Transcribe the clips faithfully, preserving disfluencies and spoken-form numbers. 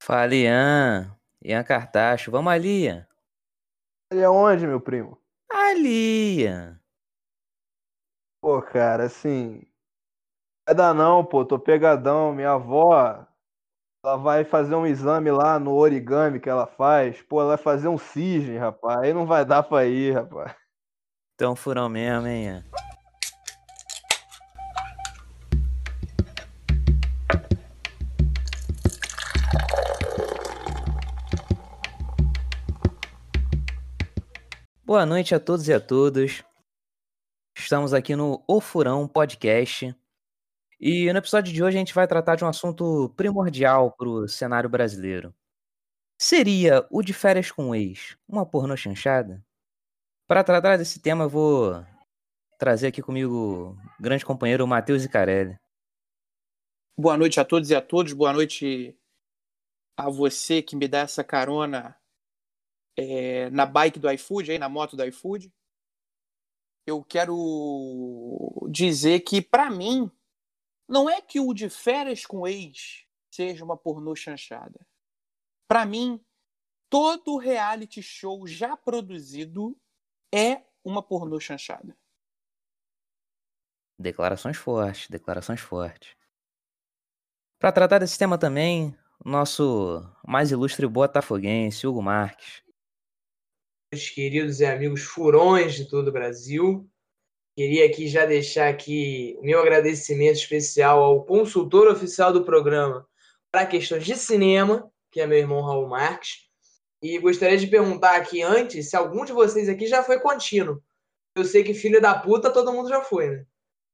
Fala, Ian. Ian Cartacho. Vamos ali, Ian. Ele é onde, meu primo? Ali, Ian. Pô, cara, assim. Vai dar não, pô, tô pegadão. Minha avó, ela vai fazer um exame lá no origami que ela faz. Pô, ela vai fazer um cisne, rapaz. Aí não vai dar pra ir, rapaz. Tão furão mesmo, hein, Ian. Boa noite a todos e a todas. Estamos aqui no O Furão Podcast. E no episódio de hoje a gente vai tratar de um assunto primordial pro cenário brasileiro. Seria o de férias com o ex uma pornô chanchada? Para tratar desse tema eu vou trazer aqui comigo o grande companheiro Matheus Icarelli. Boa noite a todos e a todos. Boa noite a você que me dá essa carona é, na bike do iFood, aí, na moto do iFood. Eu quero dizer que, pra mim, não é que o de férias com ex seja uma pornô chanchada. Pra mim, todo reality show já produzido é uma pornô chanchada. Declarações fortes, declarações fortes. Para tratar desse tema também, o nosso mais ilustre botafoguense, Hugo Marques. Meus queridos e amigos furões de todo o Brasil, queria aqui já deixar aqui o meu agradecimento especial ao consultor oficial do programa para questões de cinema, que é meu irmão Raul Marques, e gostaria de perguntar aqui antes se algum de vocês aqui já foi contínuo. Eu sei que filho da puta todo mundo já foi, né?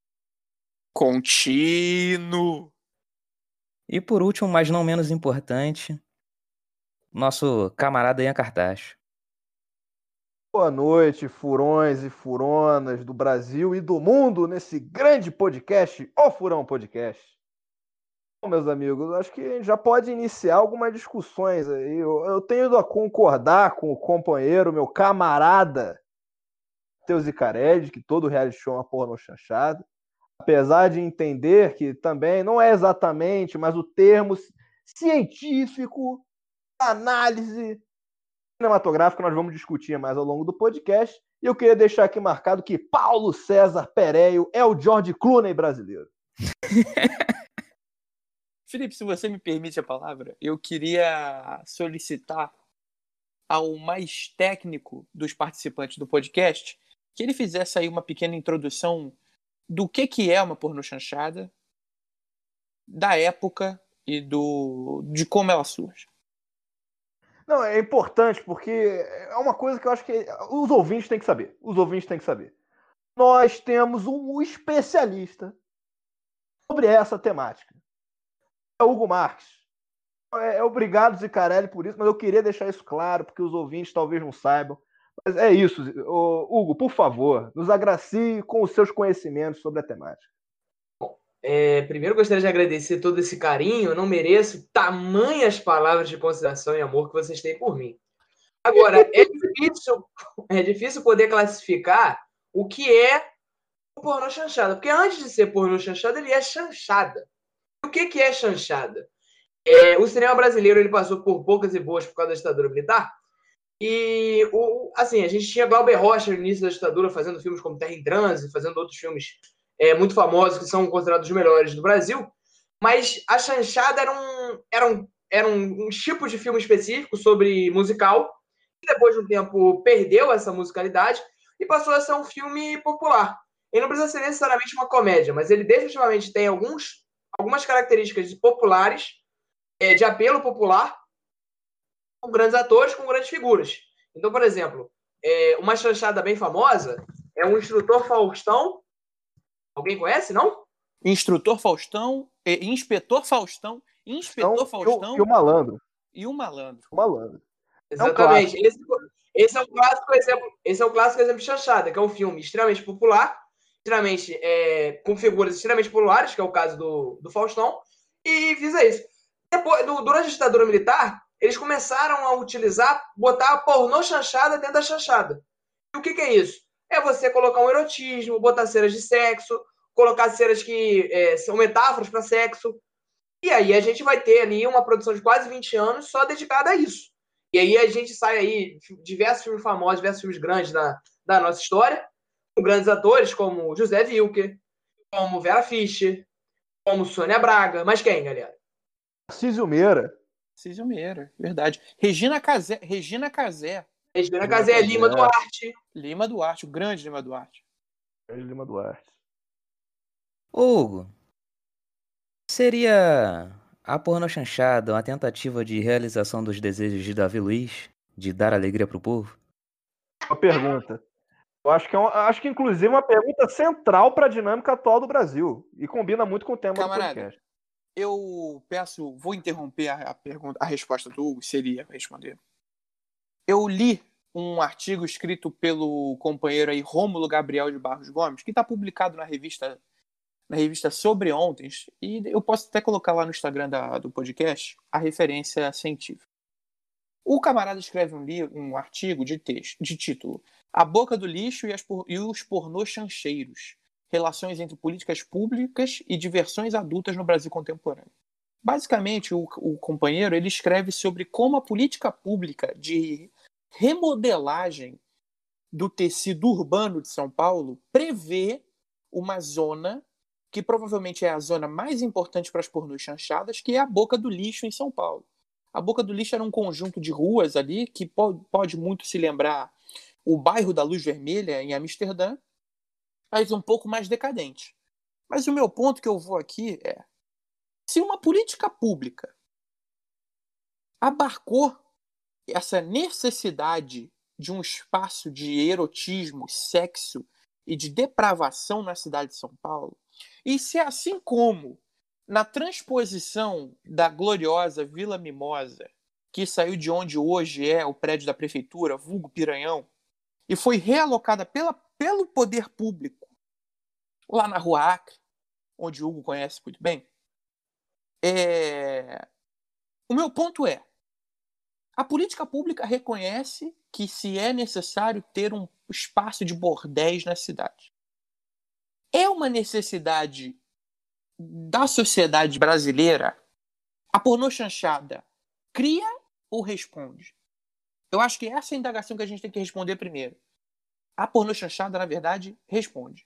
Contínuo! E por último, mas não menos importante, nosso camarada Ian Cartacho. Boa noite, furões e furonas do Brasil e do mundo nesse grande podcast, O Furão Podcast. Bom, meus amigos, acho que a gente já pode iniciar algumas discussões aí. Eu, eu tenho ido a concordar com o companheiro, meu camarada, Matheus Icarelli, que todo reality show é uma porra no chanchada. Apesar de entender que também não é exatamente, mas o termo científico, análise cinematográfica, nós vamos discutir mais ao longo do podcast. E eu queria deixar aqui marcado que Paulo César Pereio é o George Clooney brasileiro. Felipe, se você me permite a palavra, eu queria solicitar ao mais técnico dos participantes do podcast que ele fizesse aí uma pequena introdução do que, que é uma pornô chanchada, da época e do de como ela surge. Não, é importante porque é uma coisa que eu acho que os ouvintes têm que saber. Os ouvintes têm que saber. Nós temos um especialista sobre essa temática. É o Hugo Marques. É, é obrigado, Zicarelli, por isso, mas eu queria deixar isso claro, porque os ouvintes talvez não saibam. Mas é isso, Hugo, por favor, nos agracie com os seus conhecimentos sobre a temática. É, primeiro gostaria de agradecer todo esse carinho, eu não mereço tamanhas palavras de consideração e amor que vocês têm por mim. Agora, é difícil, é difícil poder classificar o que é o pornô chanchada, porque antes de ser pornô chanchada, ele é chanchada. E o que, que é chanchada? É, o cinema brasileiro ele passou por poucas e boas por causa da ditadura militar, e o, assim, a gente tinha Glauber Rocha no início da ditadura fazendo filmes como Terra em Transe, fazendo outros filmes é, muito famosos que são considerados os melhores do Brasil, mas a chanchada era um, era um, era um, um tipo de filme específico sobre musical, que depois de um tempo perdeu essa musicalidade e passou a ser um filme popular. Ele não precisa ser necessariamente uma comédia, mas ele definitivamente tem alguns, algumas características populares, é, de apelo popular, com grandes atores, com grandes figuras. Então, por exemplo, é, uma chanchada bem famosa é um Instrutor Faustão. Alguém conhece, não? Instrutor Faustão, eh, Inspetor Faustão, Inspetor Então, Faustão e o, e o malandro. e o Malandro. O malandro. Exatamente. É um esse, esse é o clássico exemplo, esse é o clássico exemplo de chanchada, que é um filme extremamente popular, extremamente, é, com figuras extremamente populares, que é o caso do, do Faustão, e visa isso. Depois, do, durante a ditadura militar, eles começaram a utilizar, botar a pornô chanchada dentro da chanchada. E o que, que é isso? É você colocar um erotismo, botar cenas de sexo, colocar cenas que é, são metáforas para sexo. E aí a gente vai ter ali uma produção de quase vinte anos só dedicada a isso. E aí a gente sai aí diversos filmes famosos, diversos filmes grandes da, da nossa história, com grandes atores como José Wilker, como Vera Fischer, como Sônia Braga. Mas quem, galera? Tarcísio Meira. Tarcísio Meira, verdade. Regina Casé. Regina Casé. Regina Casé, Lima Duarte. Lima Duarte, o grande Lima Duarte. Grande Lima Duarte. Hugo, seria a pornochanchada uma tentativa de realização dos desejos de Davi Luiz, de dar alegria pro povo? Uma pergunta. Eu acho que, é uma, acho que inclusive, é uma pergunta central para a dinâmica atual do Brasil. E combina muito com o tema Camarada, do podcast. Eu peço, vou interromper a, a pergunta, a resposta do Hugo, seria responder. Eu li um artigo escrito pelo companheiro aí Rômulo Gabriel de Barros Gomes, que está publicado na revista na revista Sobre Ontem, e eu posso até colocar lá no Instagram da, do podcast a referência científica. O camarada escreve um, li, um artigo de texto, de título A Boca do Lixo e, as, e os Pornô Chancheiros, relações entre políticas públicas e diversões adultas no Brasil contemporâneo. Basicamente, o, o companheiro ele escreve sobre como a política pública de remodelagem do tecido urbano de São Paulo prevê uma zona que provavelmente é a zona mais importante para as pornôs chanchadas, que é a Boca do Lixo em São Paulo. A Boca do Lixo era um conjunto de ruas ali que pode, pode muito se lembrar o bairro da Luz Vermelha em Amsterdã, mas um pouco mais decadente. Mas o meu ponto que eu vou aqui é: se uma política pública abarcou essa necessidade de um espaço de erotismo, sexo e de depravação na cidade de São Paulo, e se assim como na transposição da gloriosa Vila Mimosa, que saiu de onde hoje é o prédio da prefeitura, vulgo Piranhão, e foi realocada pela, pelo poder público lá na Rua Acre, onde o Hugo conhece muito bem, é... o meu ponto é: a política pública reconhece que se é necessário ter um espaço de bordéis na cidade. É uma necessidade da sociedade brasileira? A pornochanchada cria ou responde? Eu acho que essa é a indagação que a gente tem que responder primeiro. A pornochanchada, na verdade, responde.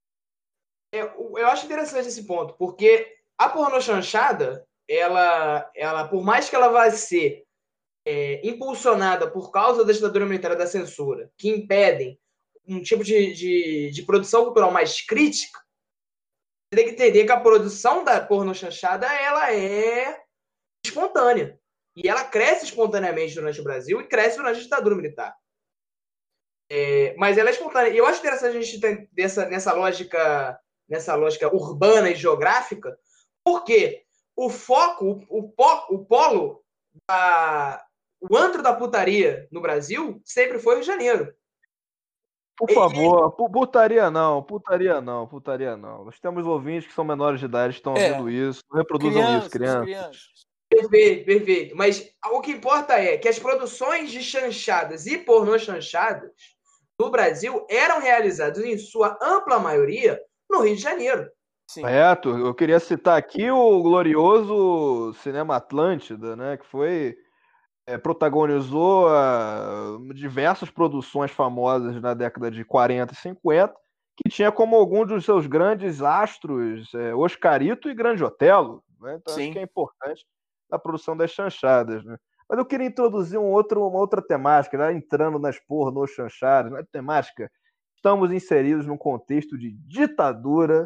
Eu, eu acho interessante esse ponto, porque a pornochanchada, ela, ela, por mais que ela vá ser é, impulsionada por causa da ditadura militar da censura, que impedem um tipo de, de, de produção cultural mais crítica, você tem que entender que a produção da pornochanchada ela é espontânea. E ela cresce espontaneamente durante o Brasil e cresce durante a ditadura militar. É, mas ela é espontânea. E eu acho interessante a gente ter dessa, nessa lógica nessa lógica urbana e geográfica, porque o foco, o, o, o polo, da, o antro da putaria no Brasil sempre foi o Rio de Janeiro. Por favor, putaria não, putaria não, putaria não. Nós temos ouvintes que são menores de idade, estão É, ouvindo isso, reproduzam crianças, isso, crianças. crianças. Perfeito, perfeito. Mas o que importa é que as produções de chanchadas e pornô-chanchadas do Brasil eram realizadas, em sua ampla maioria, no Rio de Janeiro. Sim. Correto. Eu queria citar aqui o glorioso Cinema Atlântida, né, que foi é, protagonizou uh, diversas produções famosas na década de quarenta e cinquenta, que tinha como algum dos seus grandes astros é, Oscarito e Grande Otelo, né? Então Sim. acho que é importante na produção das chanchadas, né? Mas eu queria introduzir um outro, uma outra temática, né? Entrando nas pornô chanchadas, na temática. Estamos inseridos num contexto de ditadura,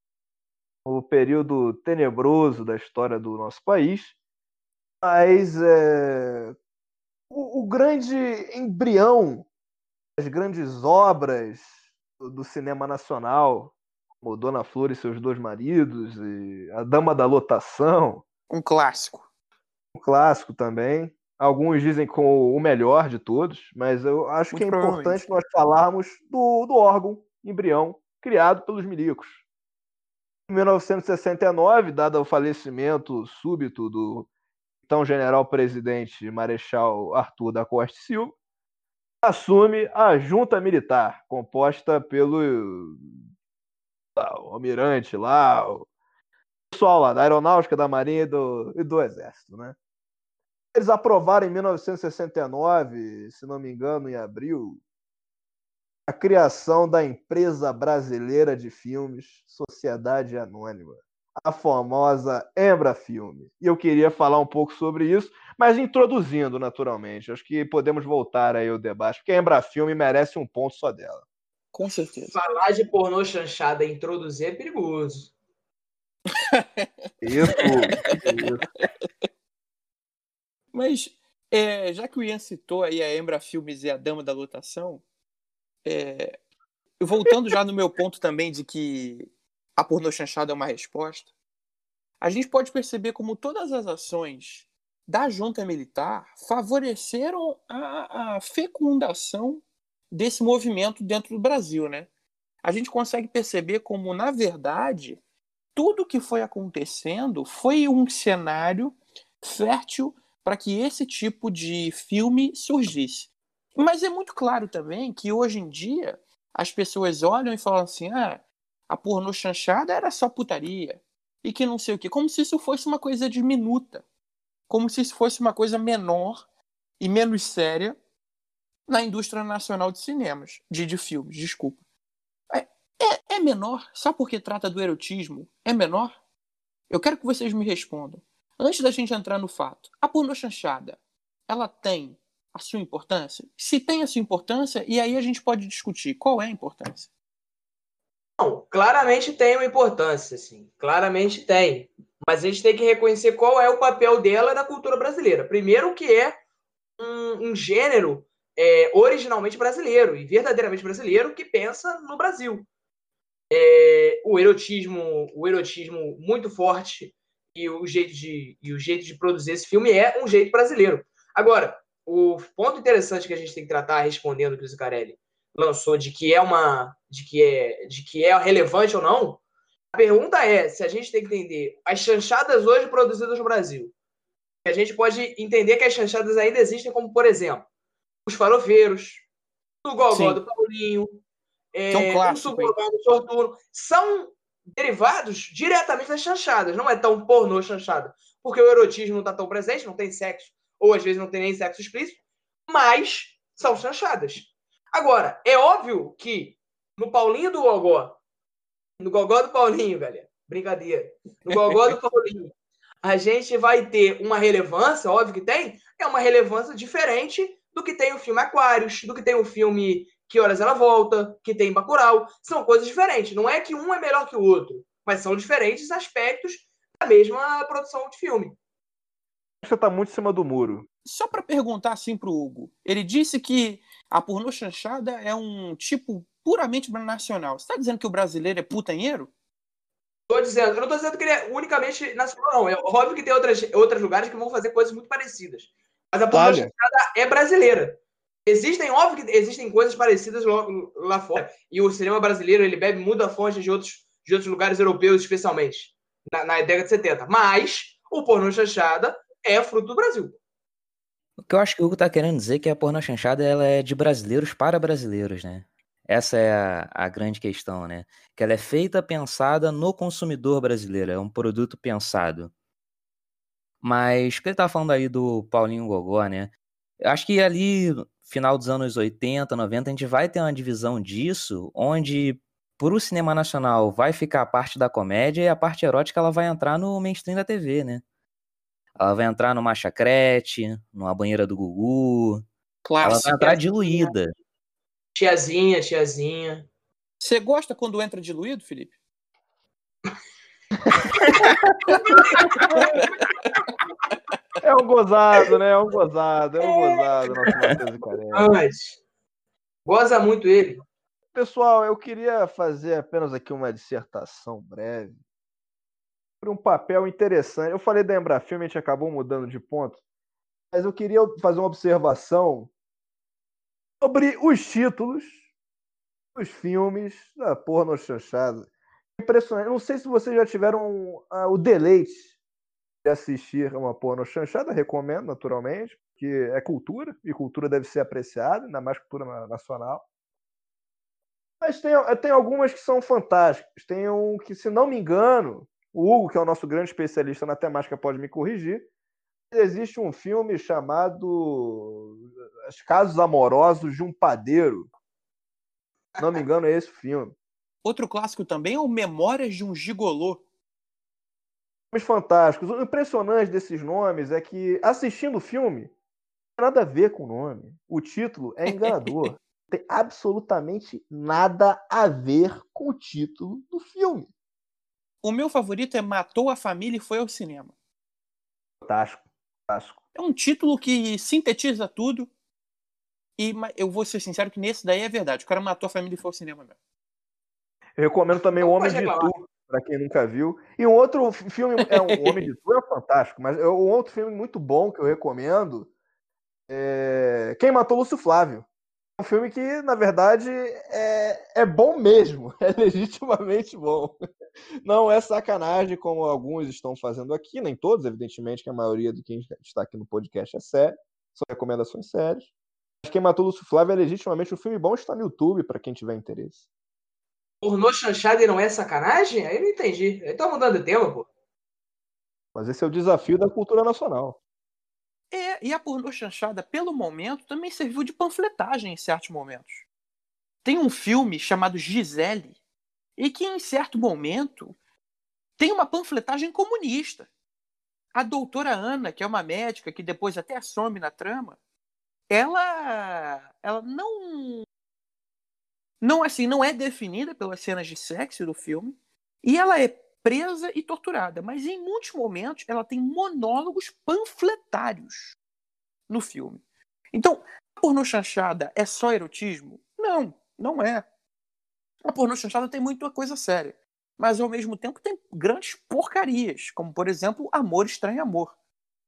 o período tenebroso da história do nosso país, mas é, o, o grande embrião das grandes obras do, do cinema nacional, como Dona Flor e seus dois maridos, e A Dama da Lotação, um clássico. Um clássico também. Alguns dizem com o melhor de todos, mas eu acho Muito que é importante nós falarmos do, do órgão embrião criado pelos milicos. Em mil novecentos e sessenta e nove, dado o falecimento súbito do então general-presidente Marechal Arthur da Costa e Silva, assume a junta militar, composta pelo lá, o almirante lá, o pessoal lá da Aeronáutica, da Marinha e do, e do Exército, né? Eles aprovaram em mil novecentos e sessenta e nove, se não me engano, em abril, a criação da Empresa Brasileira de Filmes, Sociedade Anônima, a famosa Embrafilme. E eu queria falar um pouco sobre isso, mas introduzindo, naturalmente. Acho que podemos voltar aí ao debate, porque a Embrafilme merece um ponto só dela. Com certeza. Falar de pornô chanchada e introduzir é perigoso. Isso, isso. Mas, é, já que o Ian citou aí a Embrafilmes e a Dama da Lotação, é, voltando já no meu ponto também de que a pornô chanchada é uma resposta, a gente pode perceber como todas as ações da junta militar favoreceram a, a fecundação desse movimento dentro do Brasil, né? A gente consegue perceber como, na verdade, tudo que foi acontecendo foi um cenário fértil para que esse tipo de filme surgisse. Mas é muito claro também que hoje em dia as pessoas olham e falam assim: ah, a pornô chanchada era só putaria, e que não sei o quê, como se isso fosse uma coisa diminuta, como se isso fosse uma coisa menor e menos séria na indústria nacional de cinemas, de, de filmes, desculpa. É, é, é menor, só porque trata do erotismo, é menor? Eu quero que vocês me respondam. Antes da gente entrar no fato, a pornô chanchada, ela tem a sua importância? Se tem a sua importância, e aí a gente pode discutir qual é a importância. Não, claramente tem uma importância, sim. Claramente tem. Mas a gente tem que reconhecer qual é o papel dela na cultura brasileira. Primeiro que é um, um gênero é, originalmente brasileiro e verdadeiramente brasileiro que pensa no Brasil. É, o erotismo, o erotismo muito forte e o jeito de, e o jeito de produzir esse filme é um jeito brasileiro. Agora, o ponto interessante que a gente tem que tratar respondendo o que o Zuccarelli lançou de que é uma, de que é, de que é relevante ou não, a pergunta é se a gente tem que entender as chanchadas hoje produzidas no Brasil. A gente pode entender que as chanchadas ainda existem, como, por exemplo, os farofeiros, o Gogó Sim. do Paulinho, Que é um é, o clássico, hein? Suburbano do Sortuno, são derivados diretamente das chanchadas. Não é tão pornô chanchada, porque o erotismo não está tão presente, não tem sexo, ou às vezes não tem nem sexo explícito, mas são chanchadas. Agora, é óbvio que no Paulinho do Gogó, no Gogó do Paulinho, galera, brincadeira, no Gogó do Paulinho, a gente vai ter uma relevância, óbvio que tem, é uma relevância diferente do que tem o filme Aquários, do que tem o filme Que Horas Ela Volta, que tem Bacurau. São coisas diferentes. Não é que um é melhor que o outro, mas são diferentes aspectos da mesma produção de filme. Você está muito em cima do muro. Só para perguntar assim pro Hugo, ele disse que a pornô chanchada é um tipo puramente nacional. Você está dizendo que o brasileiro é putanheiro? Estou dizendo, eu não estou dizendo que ele é unicamente nacional, não. É óbvio que tem outras, outros lugares que vão fazer coisas muito parecidas. Mas a pornô chanchada é brasileira. Existem, óbvio que existem coisas parecidas lá, lá fora. E o cinema brasileiro, ele bebe muita fonte de outros, de outros lugares europeus, especialmente, na, na década de setenta. Mas o pornô chanchada é fruto do Brasil. O que eu acho que o Hugo tá querendo dizer é que a pornô chanchada ela é de brasileiros para brasileiros, né? Essa é a, a grande questão, né? Que ela é feita, pensada no consumidor brasileiro. É um produto pensado. Mas o que ele tá falando aí do Paulinho Gogó, né? Eu acho que ali, no final dos anos oitenta, noventa, a gente vai ter uma divisão disso, onde pro cinema nacional vai ficar a parte da comédia e a parte erótica ela vai entrar no mainstream da T V, né? Ela vai entrar numa chacrete, numa banheira do Gugu. Ela vai Clássico. entrar diluída. Tiazinha, tiazinha. Você gosta quando entra diluído, Felipe? É um gozado, né? É um gozado, é um gozado, nosso Matheus Zuccarelli. Mas goza muito ele. Pessoal, eu queria fazer apenas aqui uma dissertação breve sobre um papel interessante. Eu falei da Embrafilme, a gente acabou mudando de ponto, mas eu queria fazer uma observação sobre os títulos dos filmes da pornô chanchada. Impressionante. Não sei se vocês já tiveram uh, o deleite de assistir uma pornô chanchada, recomendo naturalmente, porque é cultura, e cultura deve ser apreciada, ainda mais cultura nacional. Mas tem, tem algumas que são fantásticas. Tem um que, se não me engano, O Hugo, que é o nosso grande especialista na temática, pode me corrigir. Existe um filme chamado Os Casos Amorosos de um Padeiro. Se não me engano, é esse filme. Outro clássico também é o Memórias de um Gigolô. Filmes fantásticos. O impressionante desses nomes é que, assistindo o filme, não tem nada a ver com o nome. O título é enganador. Não tem absolutamente nada a ver com o título do filme. O meu favorito é Matou a Família e Foi ao Cinema. Fantástico. Fantástico. É um título que sintetiza tudo. E eu vou ser sincero que nesse daí é verdade. O cara matou a família e foi ao cinema mesmo. Eu recomendo também O Homem de Tu, para quem nunca viu. E um outro filme, é O Homem de Tu é fantástico, mas é um outro filme muito bom que eu recomendo é Quem Matou Lúcio Flávio. É um filme que, na verdade, é, é bom mesmo. É legitimamente bom. Não é sacanagem, como alguns estão fazendo aqui, nem todos, evidentemente, que a maioria de quem está aqui no podcast é sério. São recomendações sérias. Mas Quem Matou Lúcio Flávio é legitimamente um filme bom, está no YouTube, para quem tiver interesse. Pornô chanchada e não é sacanagem? Aí eu não entendi. Aí tá mudando de tema, pô. Mas esse é o desafio da cultura nacional. É, e a pornô chanchada, pelo momento, também serviu de panfletagem em certos momentos. Tem um filme chamado Gisele, e que em certo momento tem uma panfletagem comunista. A doutora Ana, que é uma médica que depois até some na trama, ela, ela não, não, assim, não é definida pelas cenas de sexo do filme, e ela é presa e torturada, mas em muitos momentos ela tem monólogos panfletários no filme. Então, a pornô chanchada é só erotismo? Não, não é. A pornô chanchada tem muita coisa séria, mas ao mesmo tempo tem grandes porcarias, como por exemplo Amor Estranho Amor,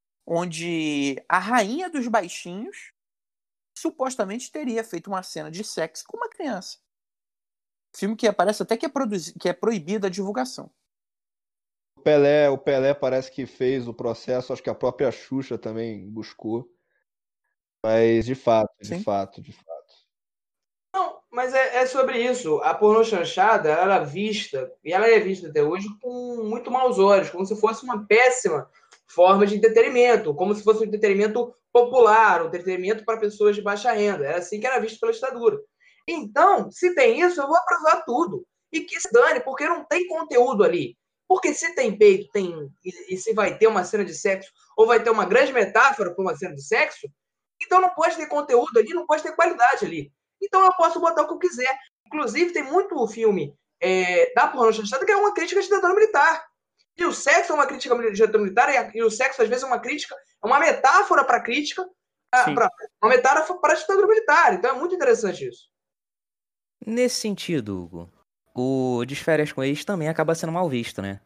onde a rainha dos baixinhos supostamente teria feito uma cena de sexo com uma criança. Filme que parece até que é, produzi- que é proibido a divulgação. O Pelé, o Pelé parece que fez o processo, acho que a própria Xuxa também buscou. Mas de fato, de Sim. fato, de fato. Não, mas é, é sobre isso. A pornô chanchada, ela era vista, e ela é vista até hoje, com muito maus olhos, como se fosse uma péssima forma de entretenimento, como se fosse um entretenimento popular, um entretenimento para pessoas de baixa renda. Era assim que era visto pela ditadura. Então, se tem isso, eu vou aprovar tudo. E que se dane, porque não tem conteúdo ali. Porque se tem peito, tem e, e se vai ter uma cena de sexo, ou vai ter uma grande metáfora para uma cena de sexo, então não pode ter conteúdo ali, não pode ter qualidade ali. Então eu posso botar o que eu quiser. Inclusive, tem muito filme é, da pornô chanchada que é uma crítica à ditadura militar. E o sexo é uma crítica à ditadura militar, e o sexo, às vezes, é uma crítica, é uma metáfora para a crítica, pra, uma metáfora para a ditadura militar. Então é muito interessante isso. Nesse sentido, Hugo, o De Férias com Ex também acaba sendo mal visto, né?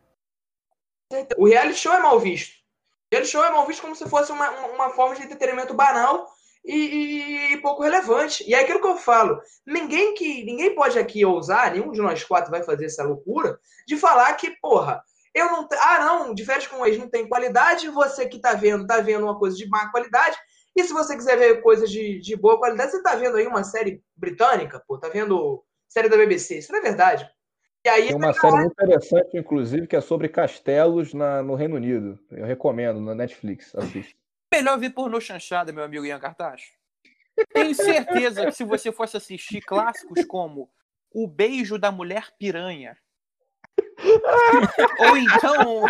O reality show é mal visto. O reality show é mal visto como se fosse uma, uma forma de entretenimento banal e, e pouco relevante. E é aquilo que eu falo. Ninguém que ninguém pode aqui ousar, nenhum de nós quatro vai fazer essa loucura, de falar que, porra, eu não. Ah, não, De Férias com Ex não tem qualidade, você que tá vendo, tá vendo uma coisa de má qualidade. E se você quiser ver coisas de, de boa qualidade, você tá vendo aí uma série britânica, pô, tá vendo série da B B C. Isso não é verdade. E aí, tem uma série muito interessante, inclusive, que é sobre castelos na, no Reino Unido. Eu recomendo, na Netflix. Assiste. Melhor ver pornô chanchada, meu amigo Ian Cartacho. Tenho certeza que se você fosse assistir clássicos como O Beijo da Mulher Piranha, ou então...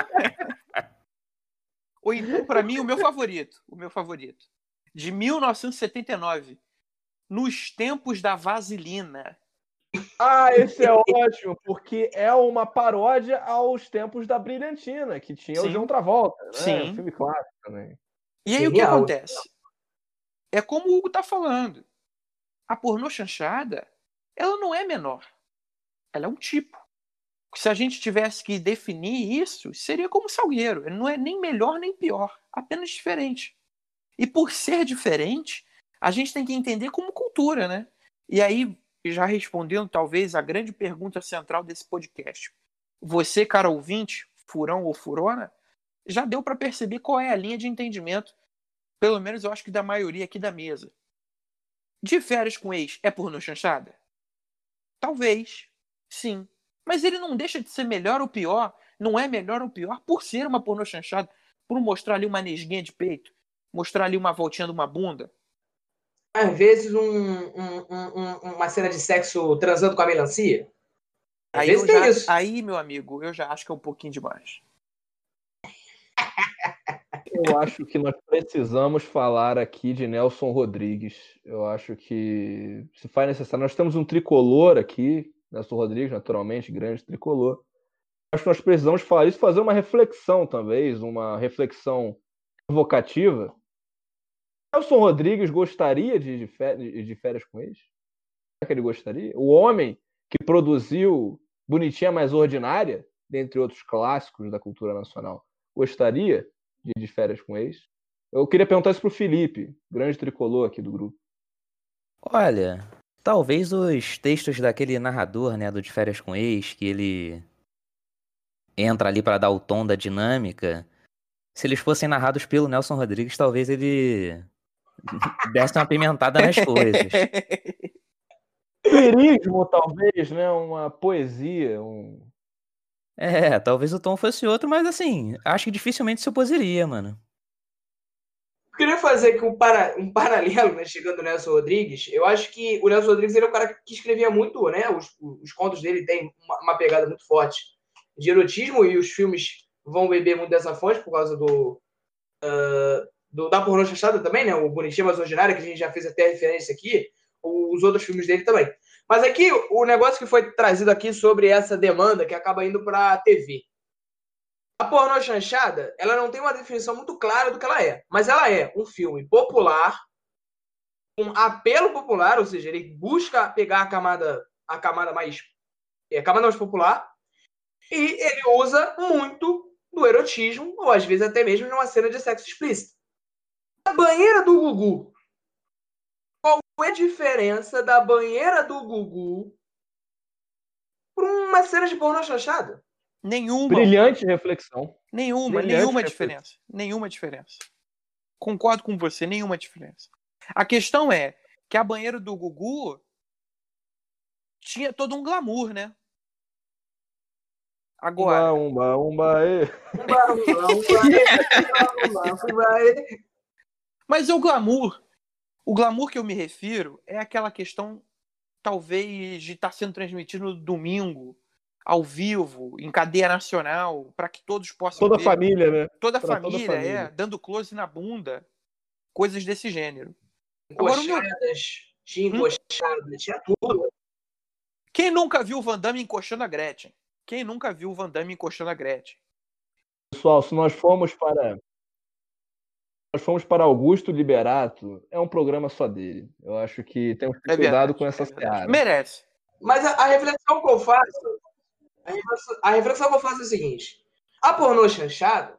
ou então, pra mim, o meu favorito, o meu favorito, de mil novecentos e setenta e nove, Nos Tempos da Vaselina. Ah, esse é ótimo, porque é uma paródia aos tempos da Brilhantina, que tinha Sim. o John Travolta, né? Sim. Um filme clássico também. E aí Genial. O que acontece? É como o Hugo tá falando. A pornô chanchada, ela não é menor. Ela é um tipo. Se a gente tivesse que definir isso, seria como Salgueiro. Ele não é nem melhor nem pior, apenas diferente. E por ser diferente, a gente tem que entender como cultura, né? E aí, já respondendo talvez a grande pergunta central desse podcast. Você, cara ouvinte, furão ou furona, já deu para perceber qual é a linha de entendimento, pelo menos eu acho que da maioria aqui da mesa. De Férias com Ex é pornô chanchada? Talvez, sim. Mas ele não deixa de ser melhor ou pior não é melhor ou pior por ser uma pornô chanchada, por mostrar ali uma nesguinha de peito, mostrar ali uma voltinha de uma bunda. Às vezes, um, um, um, uma cena de sexo transando com a melancia. Às Aí, vezes eu tem já, isso. aí, meu amigo, eu já acho que é um pouquinho demais. Eu acho que nós precisamos falar aqui de Nelson Rodrigues. Eu acho que se faz necessário. Nós temos um tricolor aqui, Nelson Rodrigues, naturalmente, grande tricolor. Acho que nós precisamos falar isso, fazer uma reflexão, talvez, uma reflexão provocativa. Nelson Rodrigues gostaria de, de, férias, de férias com eles? Será que ele gostaria? O homem que produziu Bonitinha Mais Ordinária, dentre outros clássicos da cultura nacional, gostaria de ir de férias com eles? Eu queria perguntar isso pro Felipe, grande tricolor aqui do grupo. Olha, talvez os textos daquele narrador, né, do De Férias com Ex, que ele entra ali para dar o tom da dinâmica, se eles fossem narrados pelo Nelson Rodrigues, talvez ele desse uma pimentada nas coisas. Lirismo, talvez, né? Uma poesia, um... É, talvez o tom fosse outro, mas assim, acho que dificilmente se oposeria, mano. Eu queria fazer aqui um, para, um paralelo, né, chegando o Nelson Rodrigues. Eu acho que o Nelson Rodrigues ele é um cara que escrevia muito, né? Os, os contos dele têm uma, uma pegada muito forte de erotismo e os filmes vão beber muito dessa fonte por causa do, uh, do da pornô chanchada também, né? O Bonitinha Mais Ordinária, que a gente já fez até referência aqui, os outros filmes dele também. Mas aqui, o negócio que foi trazido aqui sobre essa demanda que acaba indo para a T V. A pornô chanchada, ela não tem uma definição muito clara do que ela é, mas ela é um filme popular, um apelo popular, ou seja, ele busca pegar a camada, a camada mais, a camada mais popular, e ele usa muito do erotismo, ou às vezes até mesmo numa cena de sexo explícito. A banheira do Gugu. Qual é a diferença da banheira do Gugu para uma cena de pornô chanchada? Nenhuma. Brilhante reflexão. Nenhuma, Brilhante nenhuma reflexão. diferença. Nenhuma diferença. Concordo com você, nenhuma diferença. A questão é que a banheira do Gugu tinha todo um glamour, né? Agora. Umba, umba, umba, e. Umba, umba, umba, umba, umba, e. Mas o glamour, o glamour que eu me refiro é aquela questão, talvez, de estar sendo transmitido no domingo, ao vivo, em cadeia nacional, para que todos possam Toda a ver. família, né? Toda a Pra família, toda a família. é, dando close na bunda, coisas desse gênero. Encostadas, Agora, o meu... tinha encostadas, tinha tudo. Quem nunca viu o Van Damme encostando a Gretchen? Quem nunca viu o Van Damme encostando a Gretchen? Pessoal, se nós formos para nós formos para Augusto Liberato, é um programa só dele. Eu acho que temos que ter É cuidado verdade, com essa é verdade. seara. Merece. Mas a, a reflexão que eu faço, a reflexão, a reflexão que eu faço é a seguinte: a pornô chanchada,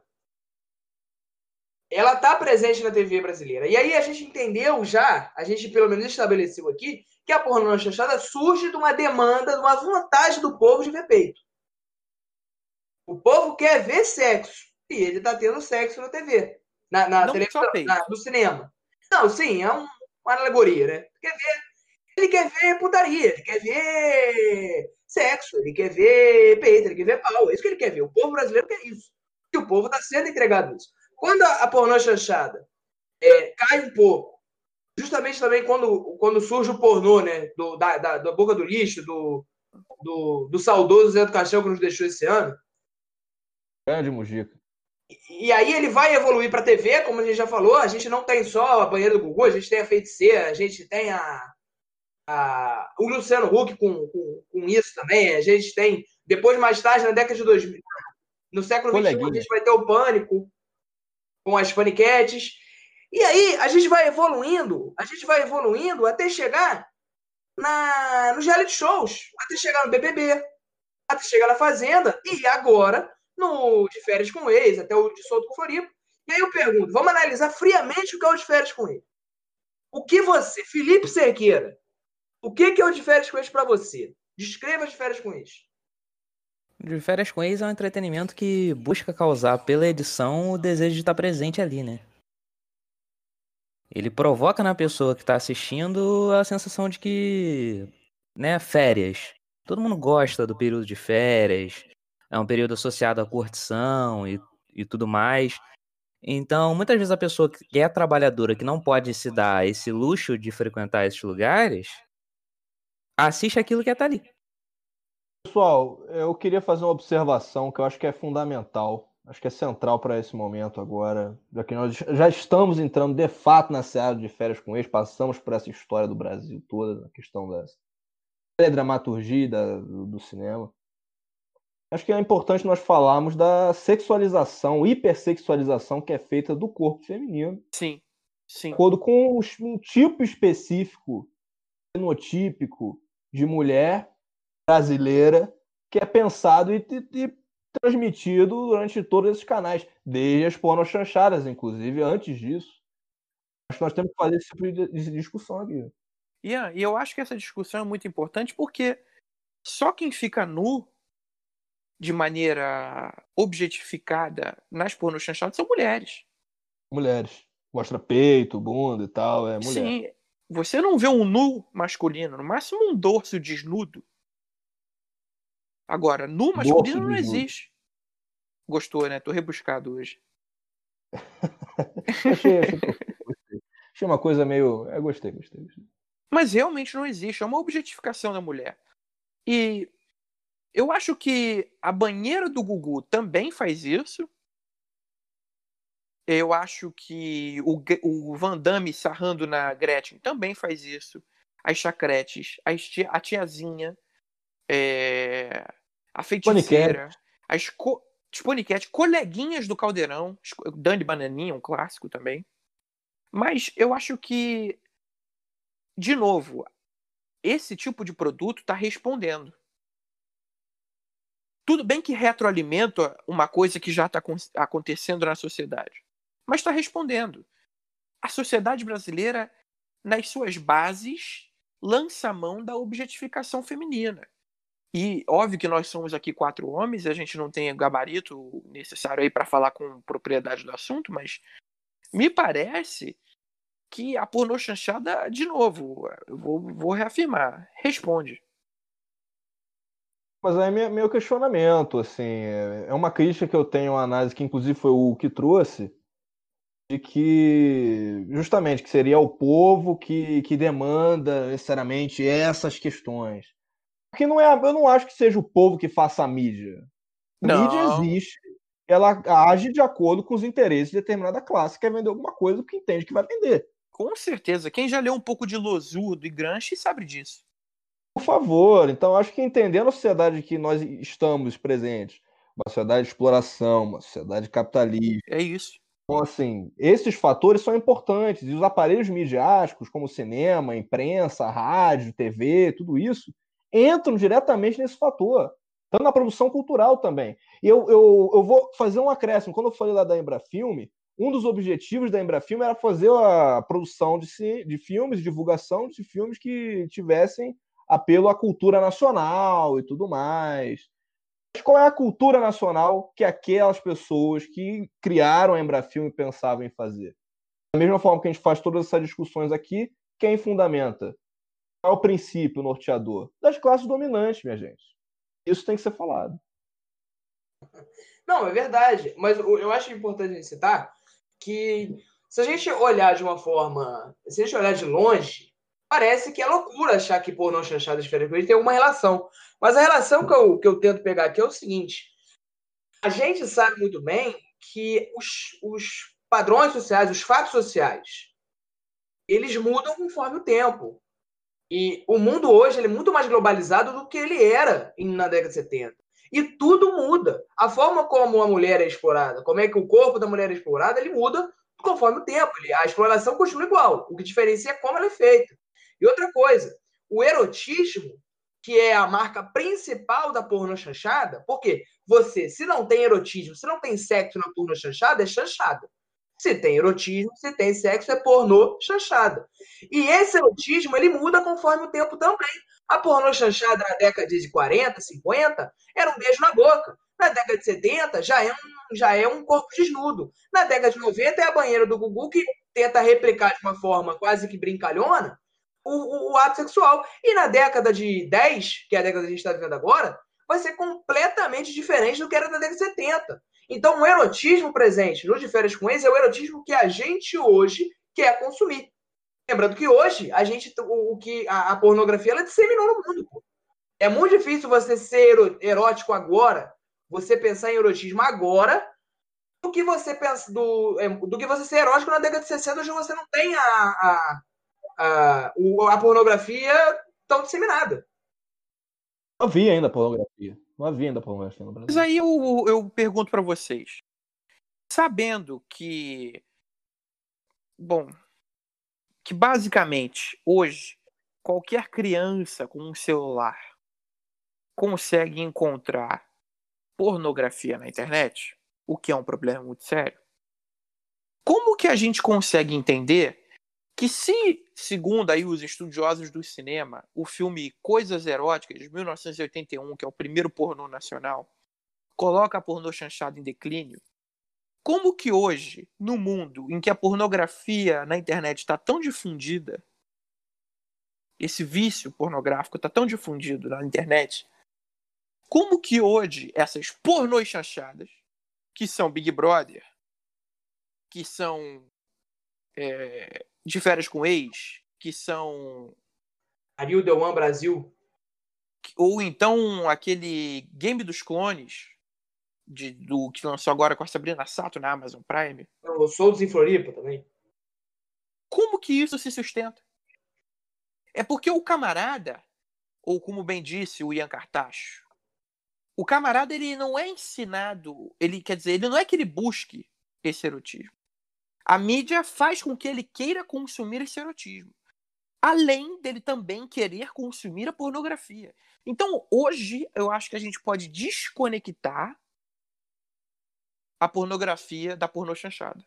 ela está presente na T V brasileira. E aí a gente entendeu já, a gente pelo menos estabeleceu aqui, que a pornô chanchada surge de uma demanda, de uma vontade do povo de ver peito. O povo quer ver sexo. E ele está tendo sexo na T V. Na, na Não televisão, só peito. na, no cinema. Não, sim, é um, uma alegoria, né? Quer ver, ele quer ver putaria, ele quer ver sexo, ele quer ver peito, ele quer ver pau. É isso que ele quer ver. O povo brasileiro quer isso. E o povo está sendo entregado isso. Quando a, a pornô chanchada é, cai um pouco, justamente também quando, quando surge o pornô, né? Do, da, da, da boca do lixo, do, do, do saudoso Zé do Caixão que nos deixou esse ano. Grande Mujica. E aí ele vai evoluir para a T V, como a gente já falou. A gente não tem só a banheira do Gugu, a gente tem a Feiticeira, a gente tem a, a, o Luciano Huck com, com, com isso também. A gente tem, depois, mais tarde, na década de dois mil, no século vinte e um, a gente vai ter o Pânico com as paniquetes. E aí a gente vai evoluindo, a gente vai evoluindo até chegar na, nos reality shows, até chegar no B B B, até chegar na Fazenda e agora no De Férias com Ex, até o De Solto com Floripa. E aí eu pergunto, vamos analisar friamente o que é o De Férias com Ex. O que você, Felipe Cerqueira, o que é o De Férias com Ex para você? Descreva De Férias com Ex. De Férias com Ex é um entretenimento que busca causar pela edição o desejo de estar presente ali, né? Ele provoca na pessoa que está assistindo a sensação de que, né, férias. Todo mundo gosta do período de férias. é um período associado à curtição e e tudo mais. Então, muitas vezes a pessoa que é trabalhadora, que não pode se dar esse luxo de frequentar esses lugares, assiste aquilo que é tá ali. Pessoal, eu queria fazer uma observação que eu acho que é fundamental, acho que é central para esse momento agora, já que nós já estamos entrando de fato na seara de Férias com Ex, passamos por essa história do Brasil toda, a questão da dramaturgia da, do, do cinema. Acho que é importante nós falarmos da sexualização, hipersexualização que é feita do corpo feminino. Sim, sim. De acordo com um tipo específico, fenotípico de mulher brasileira que é pensado e, e, e transmitido durante todos esses canais, desde as pornochanchadas, inclusive, antes disso. Acho que nós temos que fazer esse tipo de, de discussão aqui. Ian, e eu acho que essa discussão é muito importante porque só quem fica nu de maneira objetificada nas pornochanchadas são mulheres. Mulheres. Mostra peito, bunda e tal, é mulher. Sim, você não vê um nu masculino, no máximo um dorso desnudo. Agora, nu masculino não desnudo. existe. Gostou, né? Tô rebuscado hoje. achei, achei, gostei. Achei uma coisa meio... É, gostei, gostei, gostei. Mas realmente não existe. É uma objetificação da mulher. E eu acho que a banheira do Gugu também faz isso. Eu acho que o, o Van Damme sarrando na Gretchen também faz isso. As chacretes, as tia, a tiazinha, é, a feiticeira, as co, Sponiquete, coleguinhas do Caldeirão, Dani Bananinha, um clássico também. Mas eu acho que, de novo, esse tipo de produto está respondendo. Tudo bem que retroalimenta uma coisa que já está acontecendo na sociedade, mas está respondendo. A sociedade brasileira, nas suas bases, lança a mão da objetificação feminina. E óbvio que nós somos aqui quatro homens, e a gente não tem o gabarito necessário aí para falar com propriedade do assunto, mas me parece que a pornochanchada, de novo, eu vou, vou reafirmar, responde. Mas aí é meu questionamento, assim, é uma crítica que eu tenho à análise, que inclusive foi o que trouxe, de que, justamente, que seria o povo que, que demanda necessariamente essas questões. Porque não é, eu não acho que seja o povo que faça a mídia. A não. mídia existe, ela age de acordo com os interesses de determinada classe, que quer vender alguma coisa que entende que vai vender. Com certeza. Quem já leu um pouco de Losurdo e Gramsci sabe disso. Por favor, então acho que entendendo a sociedade que nós estamos presentes, uma sociedade de exploração, uma sociedade capitalista. É isso. Então, assim, esses fatores são importantes. E os aparelhos midiáticos, como cinema, imprensa, rádio, T V, tudo isso, entram diretamente nesse fator. Tanto na produção cultural também. E eu, eu, eu vou fazer um acréscimo. Quando eu falei lá da Embrafilme, um dos objetivos da Embrafilme era fazer a produção de, de filmes, divulgação de filmes que tivessem apelo à cultura nacional e tudo mais. Mas qual é a cultura nacional que aquelas pessoas que criaram a Embrafilme pensavam em fazer? Da mesma forma que a gente faz todas essas discussões aqui, quem fundamenta? Qual é o princípio norteador? Das classes dominantes, minha gente. Isso tem que ser falado. Não, é verdade. Mas eu acho importante citar que se a gente olhar de uma forma... Se a gente olhar de longe, parece que é loucura achar que pornochanchada e Férias com Ex tem alguma relação. Mas a relação que eu, que eu tento pegar aqui é o seguinte. A gente sabe muito bem que os, os padrões sociais, os fatos sociais, eles mudam conforme o tempo. E o mundo hoje ele é muito mais globalizado do que ele era na década de setenta. E tudo muda. A forma como a mulher é explorada, como é que o corpo da mulher é explorado, ele muda conforme o tempo. A exploração continua igual. O que diferencia é como ela é feita. E outra coisa, o erotismo, que é a marca principal da pornochanchada, porque você, se não tem erotismo, se não tem sexo na pornochanchada, é chanchada. Se tem erotismo, se tem sexo, é pornochanchada. E esse erotismo, ele muda conforme o tempo também. A pornochanchada na década de quarenta, cinquenta, era um beijo na boca. Na década de setenta, já é um, já é um corpo desnudo. Na década de noventa, é a banheira do Gugu que tenta replicar de uma forma quase que brincalhona o, o, o ato sexual. E na década de dez, que é a década que a gente está vivendo agora, vai ser completamente diferente do que era na década de setenta. Então, o erotismo presente no De Férias com Ex é o erotismo que a gente hoje quer consumir. Lembrando que hoje, a gente, o, o que a, a pornografia ela disseminou no mundo. Pô. É muito difícil você ser erótico agora, você pensar em erotismo agora, do que você pensa do, do que você ser erótico na década de sessenta, onde você não tem a, a, a, a pornografia tão disseminada. Não havia ainda pornografia. Não havia ainda pornografia no Brasil. Mas aí eu, eu pergunto para vocês, sabendo que, bom, que basicamente hoje qualquer criança com um celular consegue encontrar pornografia na internet, o que é um problema muito sério, como que a gente consegue entender que se, segundo aí os estudiosos do cinema, o filme Coisas Eróticas, de mil novecentos e oitenta e um, que é o primeiro pornô nacional, coloca a pornô chanchada em declínio, como que hoje, no mundo em que a pornografia na internet está tão difundida, esse vício pornográfico está tão difundido na internet, como que hoje essas pornôs chanchadas, que são Big Brother, que são é, De Férias com Ex, que são Ariel The One Brasil, ou então aquele Game dos Clones, de, do, que lançou agora com a Sabrina Sato na Amazon Prime. Eu sou em Floripa também. Como que isso se sustenta? É porque o camarada, ou como bem disse o Ian Cartacho, o camarada ele não é ensinado, ele quer dizer, ele não é que ele busque esse erotismo. A mídia faz com que ele queira consumir esse erotismo, além dele também querer consumir a pornografia. Então, hoje, eu acho que a gente pode desconectar a pornografia da pornô chanchada.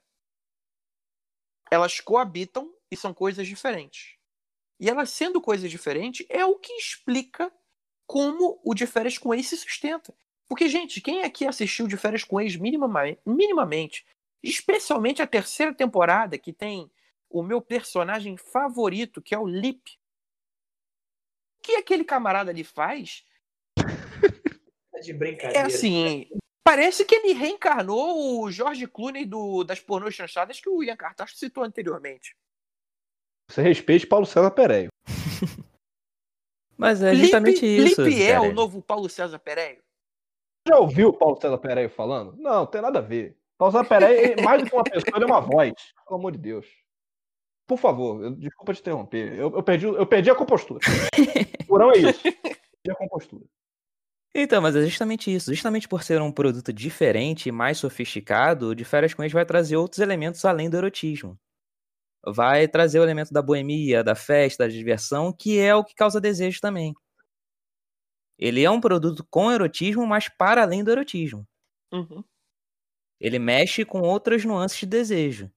Elas coabitam e são coisas diferentes. E elas sendo coisas diferentes é o que explica como o De Férias com Ex se sustenta. Porque, gente, quem aqui assistiu De Férias com Ex minimamente, especialmente a terceira temporada, que tem o meu personagem favorito, que é o Lip. O que aquele camarada ali faz? Tá de brincadeira. É assim, parece que ele reencarnou o George Clooney do, das pornôs chanchadas que o Ian Cartacho citou anteriormente. Você respeite Paulo César Pereio. Mas é justamente Lipe, isso. Lipe é Pereio. o novo Paulo César Pereio? Já ouviu o Paulo César Pereio falando? Não, tem nada a ver. Paulo César Pereio, mais do que uma pessoa, ele é uma voz. Pelo amor de Deus. Por favor, eu, desculpa te interromper. Eu, eu, perdi, eu perdi a compostura. Furão é isso. Perdi a compostura. Então, mas é justamente isso. Justamente por ser um produto diferente e mais sofisticado, o De Férias com Ex vai trazer outros elementos além do erotismo. Vai trazer o elemento da boemia, da festa, da diversão, que é o que causa desejo também. Ele é um produto com erotismo, mas para além do erotismo. Uhum. Ele mexe com outras nuances de desejo.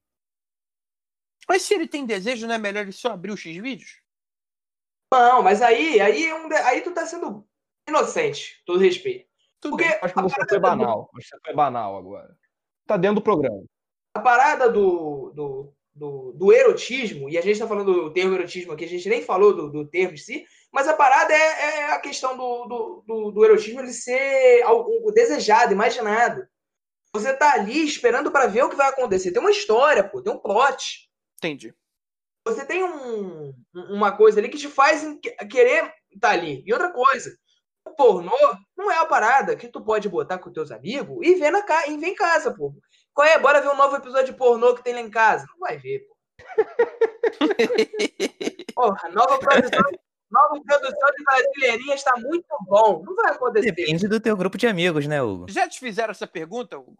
Mas se ele tem desejo, não é melhor ele só abrir os X-Vídeos? Não, mas aí, aí, é um de- aí tu tá sendo inocente, todo respeito. Tudo Porque bem. Acho que a você parada foi do- banal. Acho que você foi banal agora. Tá dentro do programa. a parada do, do, do, do erotismo, e a gente tá falando do termo erotismo aqui, a gente nem falou do, do termo em si, mas a parada é, é a questão do, do, do, do erotismo ele ser algo desejado, imaginado. Você tá ali esperando pra ver o que vai acontecer. Tem uma história, pô, tem um plot. Entendi. Você tem um, uma coisa ali que te faz querer estar ali. E outra coisa, o pornô não é uma parada que tu pode botar com teus amigos e ver, na ca... e ver em casa, pô. Qual é? Bora ver um novo episódio de pornô que tem lá em casa. Não vai ver, pô. Porra, nova produção, nova produção de brasileirinha está muito bom. Não vai acontecer. Depende do teu grupo de amigos, né, Hugo? Já te fizeram essa pergunta, Hugo?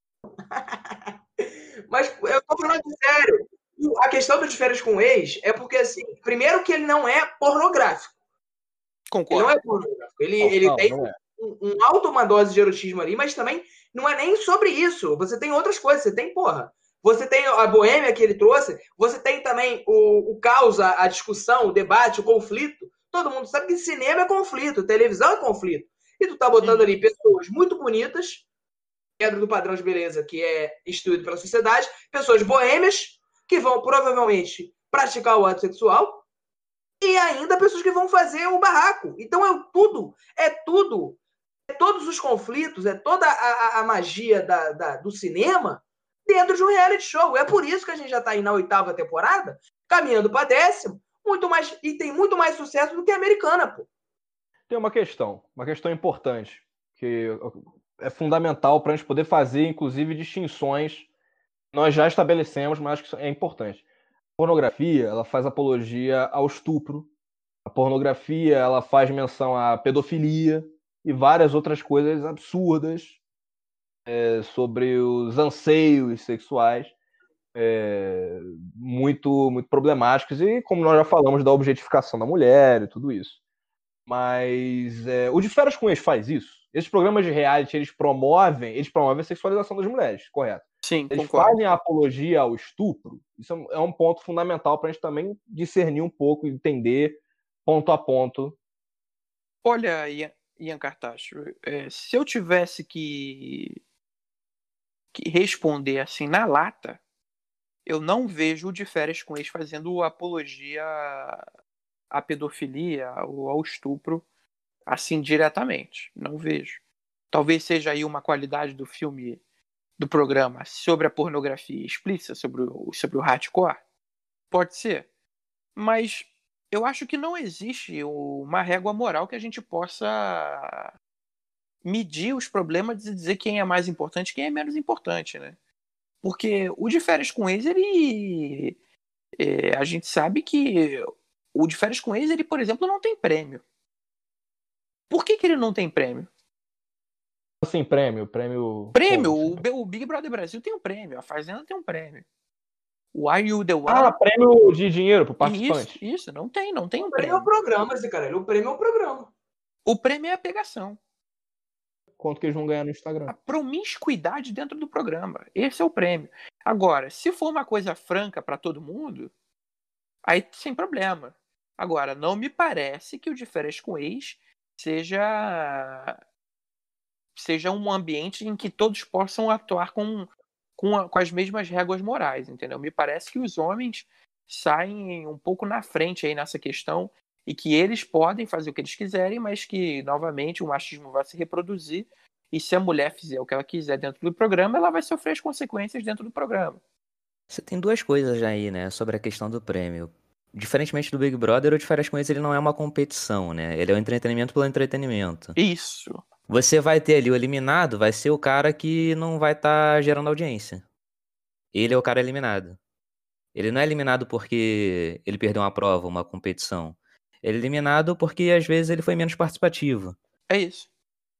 Mas eu tô falando sério. A questão do De Férias com Ex é porque, assim, primeiro que ele não é pornográfico. Ele Concordo. não é pornográfico. Ele, Não, ele não, tem não é. um, um alto uma dose de erotismo ali, mas também não é nem sobre isso. Você tem outras coisas. Você tem, porra, você tem a boêmia que ele trouxe, você tem também o, o caos, a, a discussão, o debate, o conflito. Todo mundo sabe que cinema é conflito, televisão é conflito. E tu tá botando Sim. ali pessoas muito bonitas, dentro do padrão de beleza que é instituído pela sociedade, pessoas boêmias, que vão provavelmente praticar o ato sexual, e ainda pessoas que vão fazer o barraco. Então é tudo, é tudo todos os conflitos, é toda a, a, a magia da, da, do cinema dentro de um reality show. É por isso que a gente já está aí na oitava temporada, caminhando para décimo, muito mais, e tem muito mais sucesso do que a americana, pô. Tem uma questão, uma questão importante, que é fundamental para a gente poder fazer, inclusive, distinções. Nós já estabelecemos, mas acho que é importante. A pornografia, ela faz apologia ao estupro. A pornografia, ela faz menção à pedofilia e várias outras coisas absurdas é, sobre os anseios sexuais, é, muito, muito problemáticos. E, como nós já falamos, da objetificação da mulher e tudo isso. Mas é, o De Férias com Ex faz isso. Esses programas de reality, eles promovem, eles promovem a sexualização das mulheres, correto? Sim, Eles concordo. fazem a apologia ao estupro. Isso é um ponto fundamental para a gente também discernir um pouco, entender ponto a ponto. Olha, Ian, Ian Cartacho, é, se eu tivesse que, que responder assim na lata, eu não vejo o De Férias com Ex fazendo apologia à pedofilia ou ao estupro assim diretamente. Não vejo. Talvez seja aí uma qualidade do filme, do programa, sobre a pornografia explícita, sobre o, sobre o hardcore. Pode ser. Mas eu acho que não existe uma régua moral que a gente possa medir os problemas e dizer quem é mais importante e quem é menos importante, né? Porque o De Férias com Ex, ele... É, a gente sabe que o De Férias com Ex, ele, por exemplo, não tem prêmio. Por que que ele não tem prêmio? Assim, prêmio, prêmio... Prêmio? Como, assim? O, o Big Brother Brasil tem um prêmio, a Fazenda tem um prêmio. O Are You The One? Ah, prêmio de dinheiro pro participante. Isso, isso, não tem, não tem O um prêmio é o prêmio. programa, esse cara. O prêmio é o programa. O prêmio é a pegação. Quanto que eles vão ganhar no Instagram? A promiscuidade dentro do programa. Esse é o prêmio. Agora, se for uma coisa franca para todo mundo, aí sem problema. Agora, não me parece que o De Férias com Ex seja seja um ambiente em que todos possam atuar com, com, a, com as mesmas réguas morais, entendeu? Me parece que os homens saem um pouco na frente aí nessa questão e que eles podem fazer o que eles quiserem, mas que, novamente, o machismo vai se reproduzir e se a mulher fizer o que ela quiser dentro do programa, ela vai sofrer as consequências dentro do programa. Você tem duas coisas aí, né, sobre a questão do prêmio. Diferentemente do Big Brother, o De Férias com Ex, ele não é uma competição, né? Ele é um entretenimento pelo entretenimento. Isso. Você vai ter ali o eliminado, vai ser o cara que não vai estar tá gerando audiência. Ele é o cara eliminado. Ele não é eliminado porque ele perdeu uma prova, uma competição. Ele é eliminado porque às vezes ele foi menos participativo. É isso.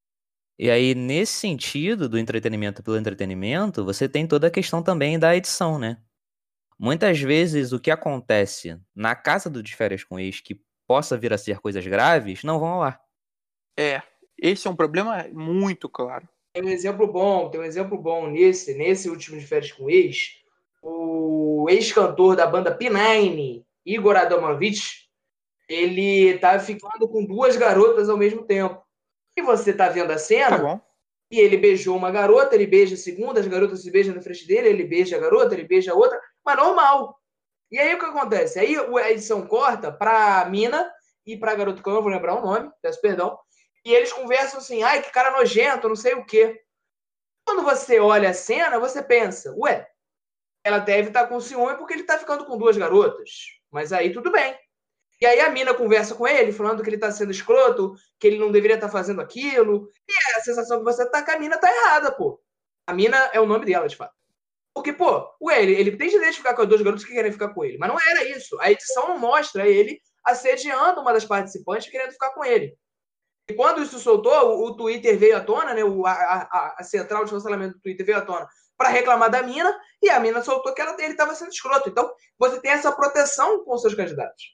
E aí, nesse sentido do entretenimento pelo entretenimento, você tem toda a questão também da edição, né? Muitas vezes o que acontece na casa do De Férias com Ex que possa vir a ser coisas graves, não vão ao ar. É, esse é um problema muito claro. Tem um exemplo bom, tem um exemplo bom nesse, nesse último De Férias com Ex, o ex-cantor da banda P nove, Igor Adamovich, ele tá ficando com duas garotas ao mesmo tempo. E você tá vendo a cena, Tá bom. e ele beijou uma garota, ele beija a segunda, as garotas se beijam na frente dele, ele beija a garota, ele beija a outra, mas normal. E aí o que acontece? Aí a edição corta pra mina e pra garota, que eu não vou lembrar o nome, peço perdão, e eles conversam assim, ai, que cara nojento, não sei o quê. Quando você olha a cena, você pensa, ué, ela deve estar com ciúme porque ele tá ficando com duas garotas. Mas aí tudo bem. E aí a mina conversa com ele, falando que ele tá sendo escroto, que ele não deveria estar fazendo aquilo. E a sensação que você tá que a mina tá errada, pô. A mina é o nome dela, de fato. Porque, pô, ué, ele, ele tem direito de ficar com as duas garotas que querem ficar com ele. Mas não era isso. A edição não mostra ele assediando uma das participantes querendo ficar com ele. E quando isso soltou, o, o Twitter veio à tona, né? O, a, a, a central de cancelamento do Twitter veio à tona para reclamar da mina, e a mina soltou que ela, ele estava sendo escroto. Então, você tem essa proteção com os seus candidatos.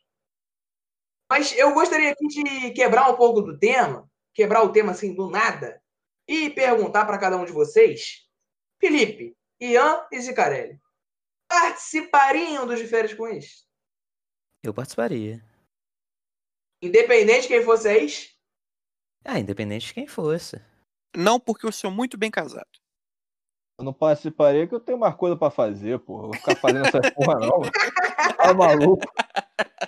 Mas eu gostaria aqui de quebrar um pouco do tema, quebrar o tema assim do nada, e perguntar para cada um de vocês, Felipe, Ian e Zicarelli, participariam dos De Férias com Ex? Eu participaria. Independente de quem fosse ex? Ah, independente de quem fosse. Não, porque eu sou muito bem casado. Eu não participaria que eu tenho mais coisa pra fazer, pô. Eu vou ficar fazendo essa porra, não. Tá maluco? Ô,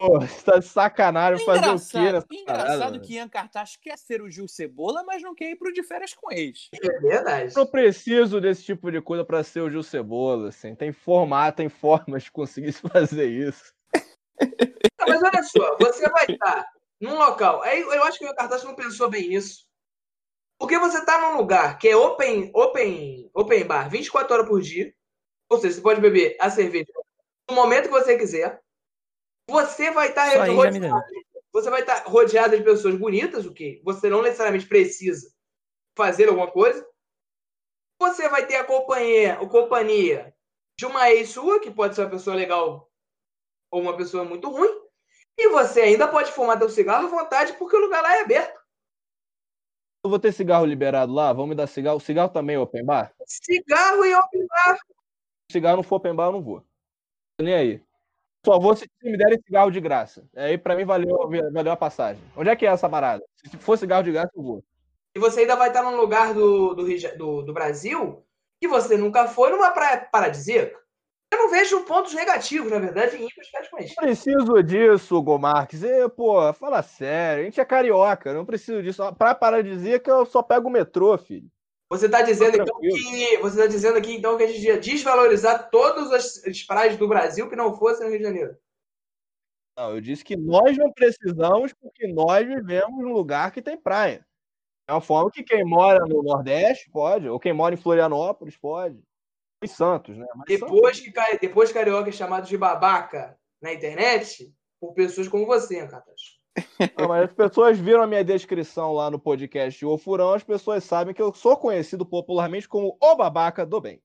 Pô, você tá de sacanagem fazer o quê nessa Engraçado parada, que Ian Cartacho quer ser o Gil Cebola, mas não quer ir pro De Férias com Ex. É verdade. Eu não preciso desse tipo de coisa pra ser o Gil Cebola, assim. Tem formato, tem formas de conseguir fazer isso. Não, mas olha só, você vai estar num local. Aí eu acho que o Ian Cartacho não pensou bem nisso. Porque você tá num lugar que é open, open, open bar vinte e quatro horas por dia. Ou seja, você pode beber a cerveja no momento que você quiser. Você vai estar Só aí já me rodeado, ganhou. você vai estar rodeado de pessoas bonitas, o que você não necessariamente precisa fazer alguma coisa. Você vai ter a companhia, a companhia de uma ex sua, que pode ser uma pessoa legal ou uma pessoa muito ruim. E você ainda pode fumar teu cigarro à vontade, porque o lugar lá é aberto. Eu vou ter cigarro liberado lá? Vamos me dar cigarro. O cigarro também é open bar? Cigarro e open bar. Se cigarro não for open bar, eu não vou. Tô nem aí. Só vou se me derem cigarro de graça. Aí pra mim valeu, valeu a passagem. Onde é que é essa parada? Se for cigarro de graça, eu vou. E você ainda vai estar num lugar do, do, do, do Brasil que você nunca foi, numa praia paradisíaca. Eu não vejo pontos negativos, na verdade, em ir para os caras com isso. Não preciso disso, Hugo Marques. E, pô, fala sério. A gente é carioca, não preciso disso. Pra paradisíaca, eu só pego o metrô, filho. Você está dizendo, Tá então, que, você tá dizendo aqui então que a gente ia desvalorizar todas as, as praias do Brasil que não fossem no Rio de Janeiro. Não, eu disse que nós não precisamos porque nós vivemos num lugar que tem praia. É uma forma que quem mora no Nordeste pode, ou quem mora em Florianópolis pode. Em Santos, né? Mas Depois Santos... que, depois que carioca é chamado de babaca na internet, por pessoas como você, Cartacho. Não, mas as pessoas viram a minha descrição lá no podcast O Furão, as pessoas sabem que eu sou conhecido popularmente como o babaca do bem.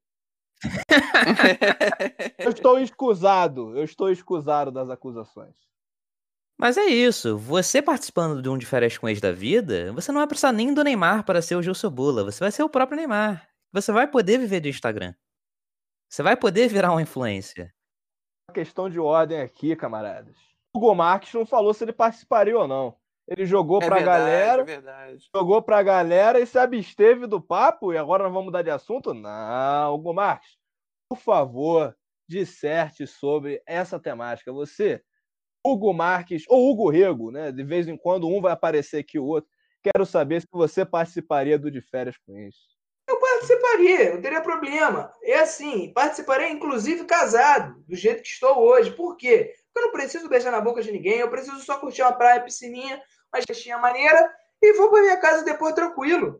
Eu estou escusado, eu estou escusado das acusações. Mas é isso, você participando de um de Férias com Ex da vida, você não vai precisar nem do Neymar para ser o Gil Cebola, você vai ser o próprio Neymar. Você vai poder viver do Instagram. Você vai poder virar um influencer. Uma questão de ordem aqui, camaradas. O Hugo Marques não falou se ele participaria ou não. Ele jogou É pra verdade, galera, é verdade. jogou pra galera e se absteve do papo, e agora nós vamos mudar de assunto? Não, Hugo Marques, por favor, disserte sobre essa temática. Você, Hugo Marques, ou Hugo Rego, né? De vez em quando um vai aparecer aqui o outro. Quero saber se você participaria do De Férias com isso. Eu participaria, não teria problema. É assim, participaria inclusive casado, do jeito que estou hoje. Por quê? Porque eu não preciso beijar na boca de ninguém, eu preciso só curtir uma praia, piscininha, uma gestinha maneira e vou para minha casa depois tranquilo.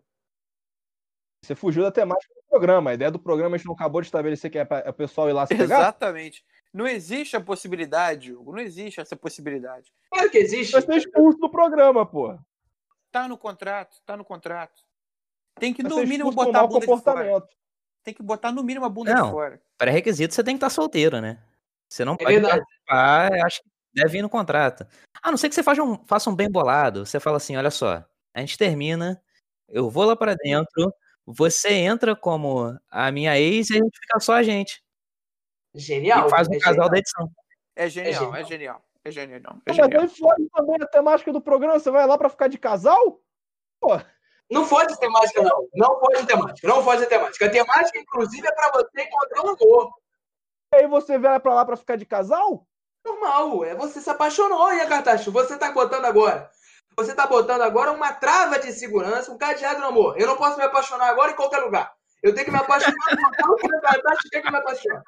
Você fugiu da temática do programa. A ideia do programa a gente não acabou de estabelecer que é para o pessoal ir lá se pegar? Exatamente. Não existe a possibilidade, Hugo. Não existe essa possibilidade. Claro que existe. Vai ser expulso do programa, pô. Tá no contrato, tá no contrato. Tem que, Vai no ser mínimo, expulso por botar a mau bunda de fora. comportamento. Tem que botar, no mínimo, a bunda Não. de fora. Pré-requisito, você tem que estar solteiro, né? Você não É pode verdade. participar, eu acho que deve ir no contrato. A não ser que você faça um, faça um bem bolado. Você fala assim, olha só, a gente termina, eu vou lá pra dentro, você entra como a minha ex e a gente fica só a gente. Genial. E faz um é casal genial. da edição. É genial, genial. é genial. É genial. É Mas genial. aí foge também a temática do programa. Você vai lá pra ficar de casal? Pô. Não foge temática, não. Não foge temática. Não foge temática. A temática, inclusive, é para você encontrar um amor. E aí você vai pra lá pra ficar de casal? Normal. É você se apaixonou, hein, Cartacho? Você tá botando agora. Você tá botando agora uma trava de segurança, um cadeado no amor. Eu não posso me apaixonar agora em qualquer lugar. Eu tenho que me apaixonar no local que o Cartacho quer que eu me apaixone.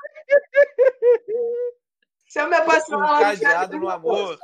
Se eu me apaixonar Um lá no cadeado chat, no amor.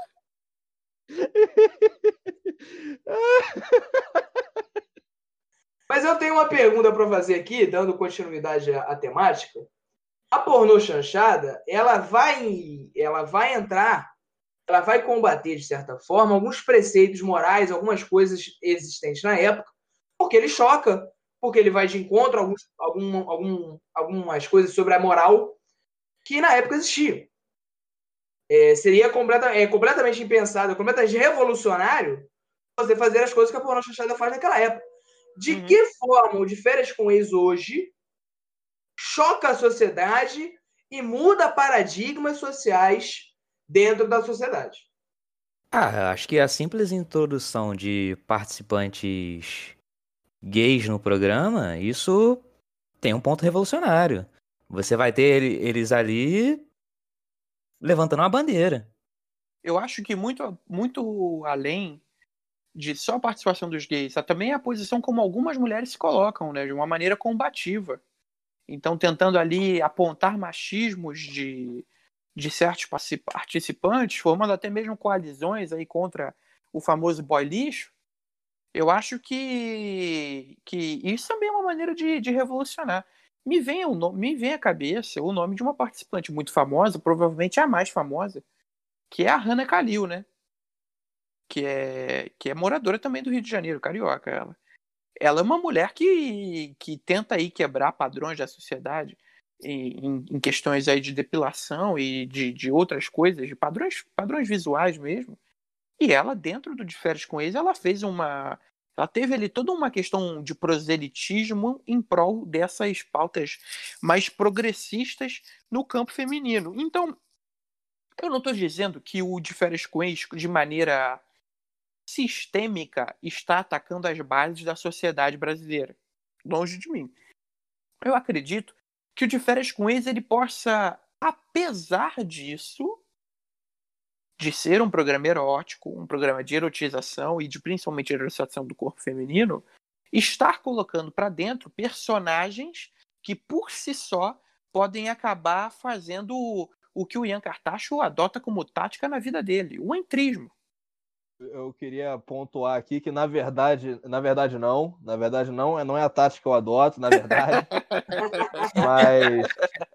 Mas eu tenho uma pergunta para fazer aqui, dando continuidade à, à temática. A pornô chanchada, ela vai, ela vai entrar, ela vai combater, de certa forma, alguns preceitos morais, algumas coisas existentes na época, porque ele choca, porque ele vai de encontro a alguns, algum, algum, algumas coisas sobre a moral que na época existiam. É, seria completa, é, completamente impensado, completamente revolucionário você fazer as coisas que a pornô chanchada faz naquela época. De Uhum. que forma o De Férias com Ex hoje choca a sociedade e muda paradigmas sociais dentro da sociedade? Ah, acho que a simples introdução de participantes gays no programa, isso tem um ponto revolucionário. Você vai ter ele- eles ali levantando uma bandeira. eu acho que muito, muito além de só a participação dos gays, há também a posição como algumas mulheres se colocam, né, de uma maneira combativa. Então, tentando ali apontar machismos de, de certos participantes, formando até mesmo coalizões aí contra o famoso boy lixo. Eu acho que, que isso também é uma maneira de, de revolucionar. Me vem, o nome, me vem à cabeça o nome de uma participante muito famosa, provavelmente a mais famosa, que é a Hannah Kalil, né? Que é, que é moradora também do Rio de Janeiro, carioca ela. Ela é uma mulher que, que tenta aí quebrar padrões da sociedade em, em questões aí de depilação e de, de outras coisas, de padrões, padrões visuais mesmo. E ela, dentro do De Férias com Ex, ela fez uma... Ela teve ali toda uma questão de proselitismo em prol dessas pautas mais progressistas no campo feminino. Então, eu não estou dizendo que o De Férias com Ex, de maneira sistêmica, está atacando as bases da sociedade brasileira. Longe de mim. Eu acredito que o De Férias com Ex, ele possa, apesar disso, de ser um programa erótico, um programa de erotização e de principalmente erotização do corpo feminino, estar colocando para dentro personagens que por si só podem acabar fazendo o, o que o Ian Cartacho adota como tática na vida dele, o entrismo. Eu queria pontuar aqui que na verdade, na verdade não, na verdade não, não é a tática que eu adoto, na verdade. mas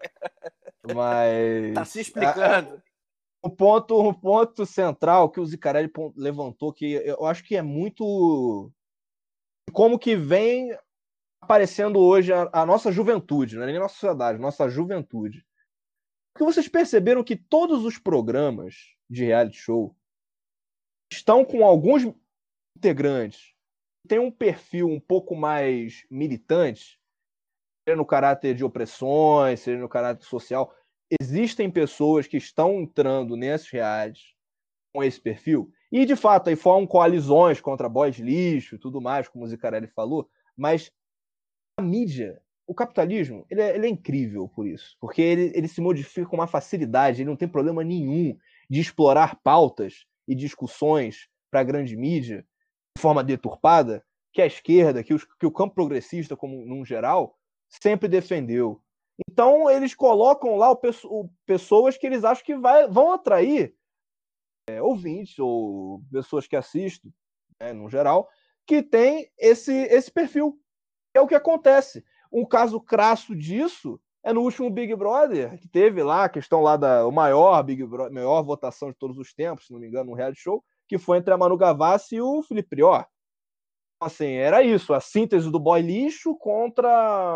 mas tá se explicando. O ponto, o ponto central que o Zicarelli levantou, que eu acho que é muito como que vem aparecendo hoje a, a nossa juventude, não é nem a nossa sociedade, a nossa juventude. Porque vocês perceberam que todos os programas de reality show estão com alguns integrantes que têm um perfil um pouco mais militante, seja no caráter de opressões, seja no caráter social. Existem pessoas que estão entrando nesses realities com esse perfil, e de fato aí formam coalizões contra boys lixo e tudo mais, como o Zicarelli falou, mas a mídia, o capitalismo, ele é, ele é incrível por isso, porque ele, ele se modifica com uma facilidade, ele não tem problema nenhum de explorar pautas e discussões para a grande mídia de forma deturpada, que a esquerda, que, os, que o campo progressista, como num geral, sempre defendeu. Então, eles colocam lá o, o, pessoas que eles acham que vai, vão atrair é, ouvintes ou pessoas que assistem, né, no geral, que tem esse, esse perfil. É o que acontece. Um caso crasso disso é no último Big Brother, que teve lá a questão lá da o maior Big Brother, maior votação de todos os tempos, se não me engano, no reality show, que foi entre a Manu Gavassi e o Felipe Prior. Assim, era isso, a síntese do boy lixo contra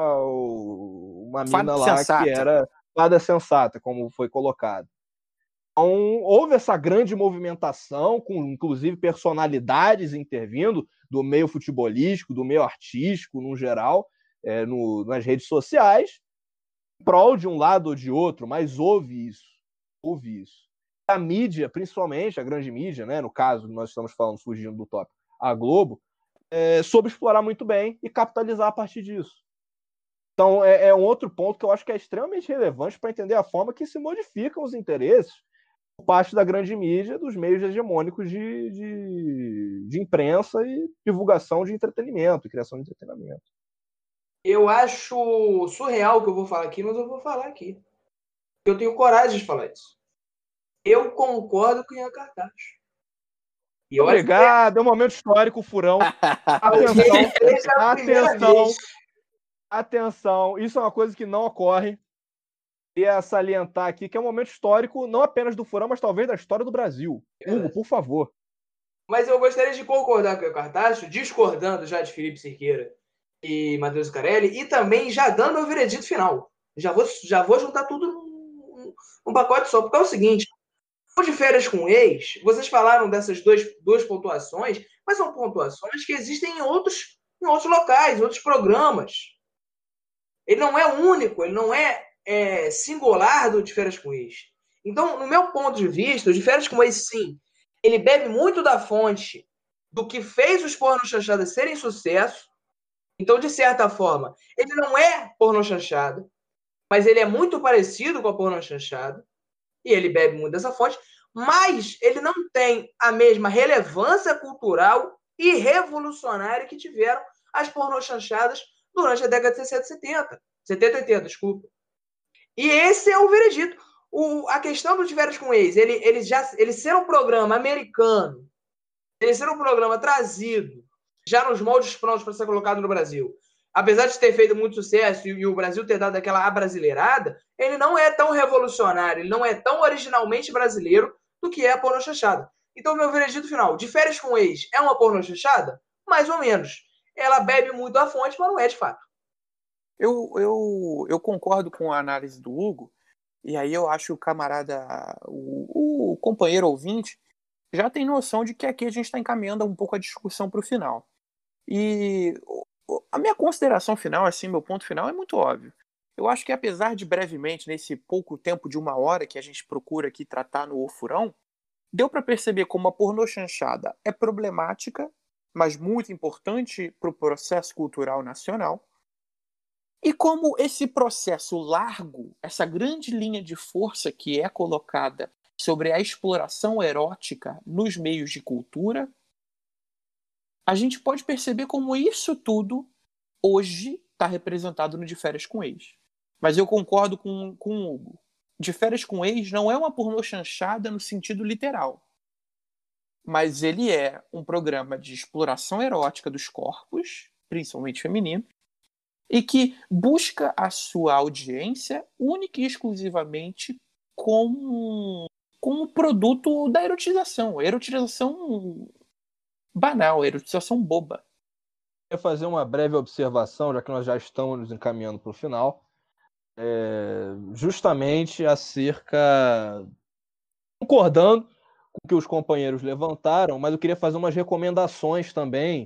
uma mina lá sensata. Que era fada sensata, como foi colocado. Então, houve essa grande movimentação, com inclusive personalidades intervindo do meio futebolístico, do meio artístico, no geral, é, no, nas redes sociais, em prol de um lado ou de outro, mas houve isso. Houve isso. A mídia, principalmente, a grande mídia, né, no caso que nós estamos falando, fugindo do tópico, a Globo, É, soube explorar muito bem e capitalizar a partir disso. Então, é, é um outro ponto que eu acho que é extremamente relevante para entender a forma que se modificam os interesses por parte da grande mídia, dos meios hegemônicos de, de, de imprensa e divulgação de entretenimento, e criação de entretenimento. Eu acho surreal o que eu vou falar aqui, mas eu vou falar aqui. Eu tenho coragem de falar isso. Eu concordo com o Ian Cartacho. E Obrigado, que... é um momento histórico, Furão. Atenção, atenção, atenção. Isso é uma coisa que não ocorre. Queria salientar aqui que é um momento histórico, não apenas do Furão, mas talvez da história do Brasil. É. Hugo, por favor. Mas eu gostaria de concordar com o Cartacho, discordando já de Felipe Cerqueira e Matheus Zicarelli, e também já dando o veredito final. Já vou, já vou juntar tudo num, num pacote só, porque é o seguinte. O De Férias com Ex, vocês falaram dessas dois, duas pontuações, mas são pontuações que existem em outros, em outros locais, em outros programas. Ele não é único, ele não é, é singular do De Férias com Ex. Então, no meu ponto de vista, o De Férias com Ex, sim, ele bebe muito da fonte do que fez os pornochanchadas serem sucesso. Então, de certa forma, ele não é pornochanchada, mas ele é muito parecido com a pornochanchada. E ele bebe muito dessa fonte, mas ele não tem a mesma relevância cultural e revolucionária que tiveram as pornochanchadas durante a década de sessenta e setenta. setenta e oitenta, desculpa. E esse é o veredito. O, a questão do De Férias com Ex, ele, ele, já, ele ser um programa americano, ele ser um programa trazido já nos moldes prontos para ser colocado no Brasil, apesar de ter feito muito sucesso e, e o Brasil ter dado aquela abrasileirada, ele não é tão revolucionário, ele não é tão originalmente brasileiro do que é a pornochanchada. Então, meu veredito final, De Férias com Ex é uma pornochanchada? Mais ou menos. Ela bebe muito a fonte, mas não é de fato. Eu, eu, eu concordo com a análise do Hugo, e aí eu acho que o camarada, o, o companheiro ouvinte, já tem noção de que aqui a gente está encaminhando um pouco a discussão para o final. E a minha consideração final, assim, meu ponto final é muito óbvio. Eu acho que apesar de brevemente, nesse pouco tempo de uma hora que a gente procura aqui tratar no O Furão, deu para perceber como a pornochanchada é problemática, mas muito importante para o processo cultural nacional. E como esse processo largo, essa grande linha de força que é colocada sobre a exploração erótica nos meios de cultura, a gente pode perceber como isso tudo hoje está representado no De Férias com Ex. Mas eu concordo com, com o Hugo. De Férias com Ex não é uma pornochanchada no sentido literal. Mas ele é um programa de exploração erótica dos corpos, principalmente feminino, e que busca a sua audiência única e exclusivamente como, como produto da erotização. Erotização banal, erotização boba. Eu vou fazer uma breve observação, já que nós já estamos nos encaminhando para o final, é, justamente acerca, concordando com o que os companheiros levantaram, mas eu queria fazer umas recomendações também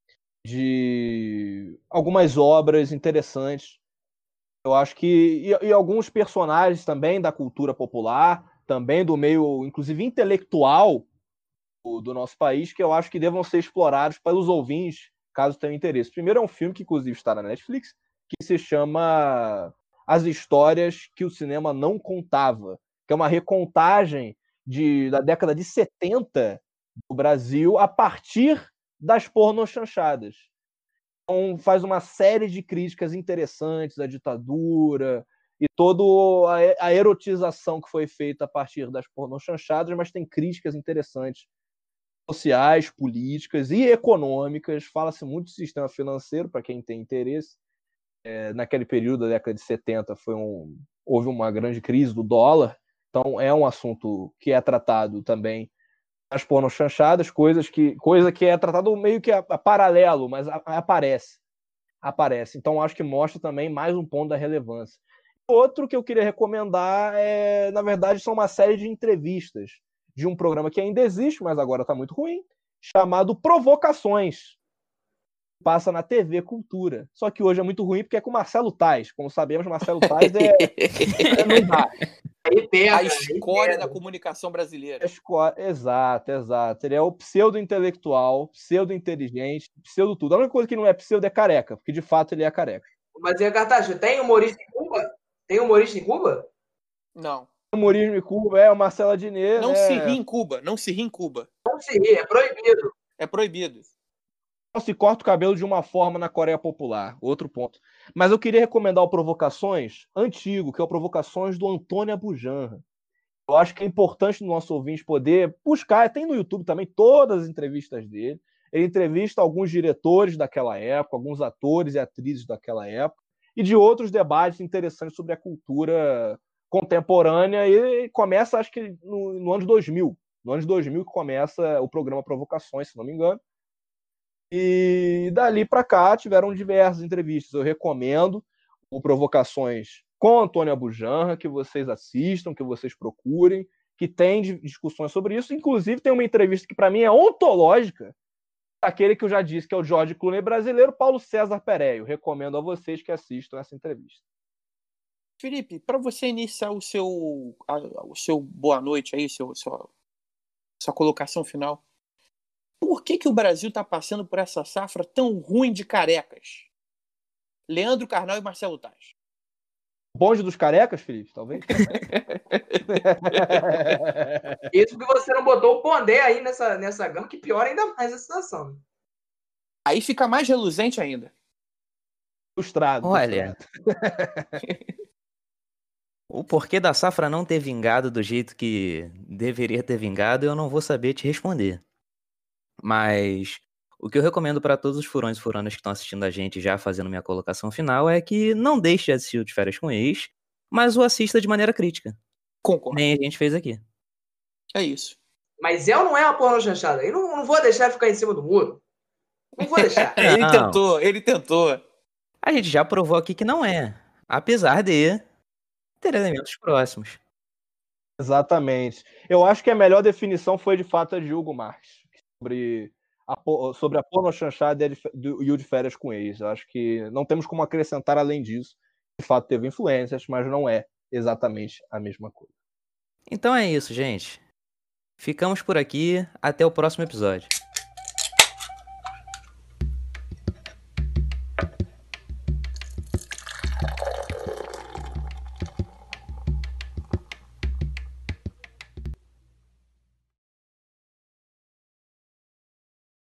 de algumas obras interessantes. Eu acho que e, e alguns personagens também da cultura popular, também do meio, inclusive intelectual do, do nosso país, que eu acho que devam ser explorados pelos ouvintes, caso tenham interesse. Primeiro é um filme que inclusive está na Netflix, que se chama As Histórias que o Cinema Não Contava, que é uma recontagem de, da década de setenta do Brasil a partir das pornochanchadas. Então, faz uma série de críticas interessantes à ditadura e toda a, a erotização que foi feita a partir das pornochanchadas, mas tem críticas interessantes sociais, políticas e econômicas. Fala-se muito do sistema financeiro, para quem tem interesse. É, naquele período da década de setenta foi um, houve uma grande crise do dólar, então é um assunto que é tratado também as pornochanchadas, coisas que, coisa que é tratado meio que a, a paralelo, mas a, a, aparece. aparece. Então acho que mostra também mais um ponto da relevância. Outro que eu queria recomendar, é, na verdade, são uma série de entrevistas de um programa que ainda existe, mas agora está muito ruim, chamado Provocações. Passa na T V Cultura. Só que hoje é muito ruim porque é com Marcelo Tais. Como sabemos, Marcelo Tais é... não dá. A escória da comunicação brasileira. Esco... Exato, exato. Ele é o pseudo-intelectual, pseudo-inteligente, pseudo-tudo. A única coisa que não é pseudo é careca, porque de fato ele é careca. Mas, Cartacho, tem humorista em Cuba? Tem humorista em Cuba? Não. Humorismo em Cuba é o Marcelo Adnet. Não né? se ri em Cuba. Não se ri em Cuba. Não se ri, é proibido. É proibido. Não se corta o cabelo de uma forma na Coreia Popular. Outro ponto. Mas eu queria recomendar o Provocações antigo, que é o Provocações do Antônio Abujamra. Eu acho que é importante no nosso ouvinte poder buscar, tem no YouTube também todas as entrevistas dele. Ele entrevista alguns diretores daquela época, alguns atores e atrizes daquela época, e de outros debates interessantes sobre a cultura contemporânea, e começa, acho que no, no ano de dois mil. No ano de dois mil que começa o programa Provocações, se não me engano. E dali para cá tiveram diversas entrevistas. Eu recomendo o Provocações com Antônio Abujamra, que vocês assistam, que vocês procurem, que tem discussões sobre isso. Inclusive tem uma entrevista que para mim é ontológica, aquele que eu já disse, que é o George Clooney brasileiro, Paulo César Pereio. Recomendo a vocês que assistam essa entrevista. Felipe, para você iniciar o seu, a, o seu boa noite aí, seu, sua, sua colocação final, por que, que o Brasil está passando por essa safra tão ruim de carecas? Leandro Carnal e Marcelo Tais. Bonde dos carecas, Felipe, talvez? Isso porque você não botou o Pondé aí nessa, nessa gama, que piora ainda mais a situação. Aí fica mais reluzente ainda. Frustrado. Olha, o porquê da safra não ter vingado do jeito que deveria ter vingado, eu não vou saber te responder. Mas o que eu recomendo para todos os furões e furanas que estão assistindo a gente, já fazendo minha colocação final, é que não deixe de assistir o De Férias com Ex, mas o assista de maneira crítica. Concordo. Nem a gente fez aqui. É isso. Mas é ou não é uma porno chanchada? Eu não, não vou deixar ficar em cima do muro. Não vou deixar. Ele Não. tentou, ele tentou. A gente já provou aqui que não é. Apesar de ter elementos próximos. Exatamente. Eu acho que a melhor definição foi, de fato, a de Hugo Marques. Sobre a, po- sobre a pornochanchada e a de fe- do- e o de férias com ex. Eu acho que não temos como acrescentar além disso. De fato, teve influências, mas não é exatamente a mesma coisa. Então é isso, gente. Ficamos por aqui. Até o próximo episódio.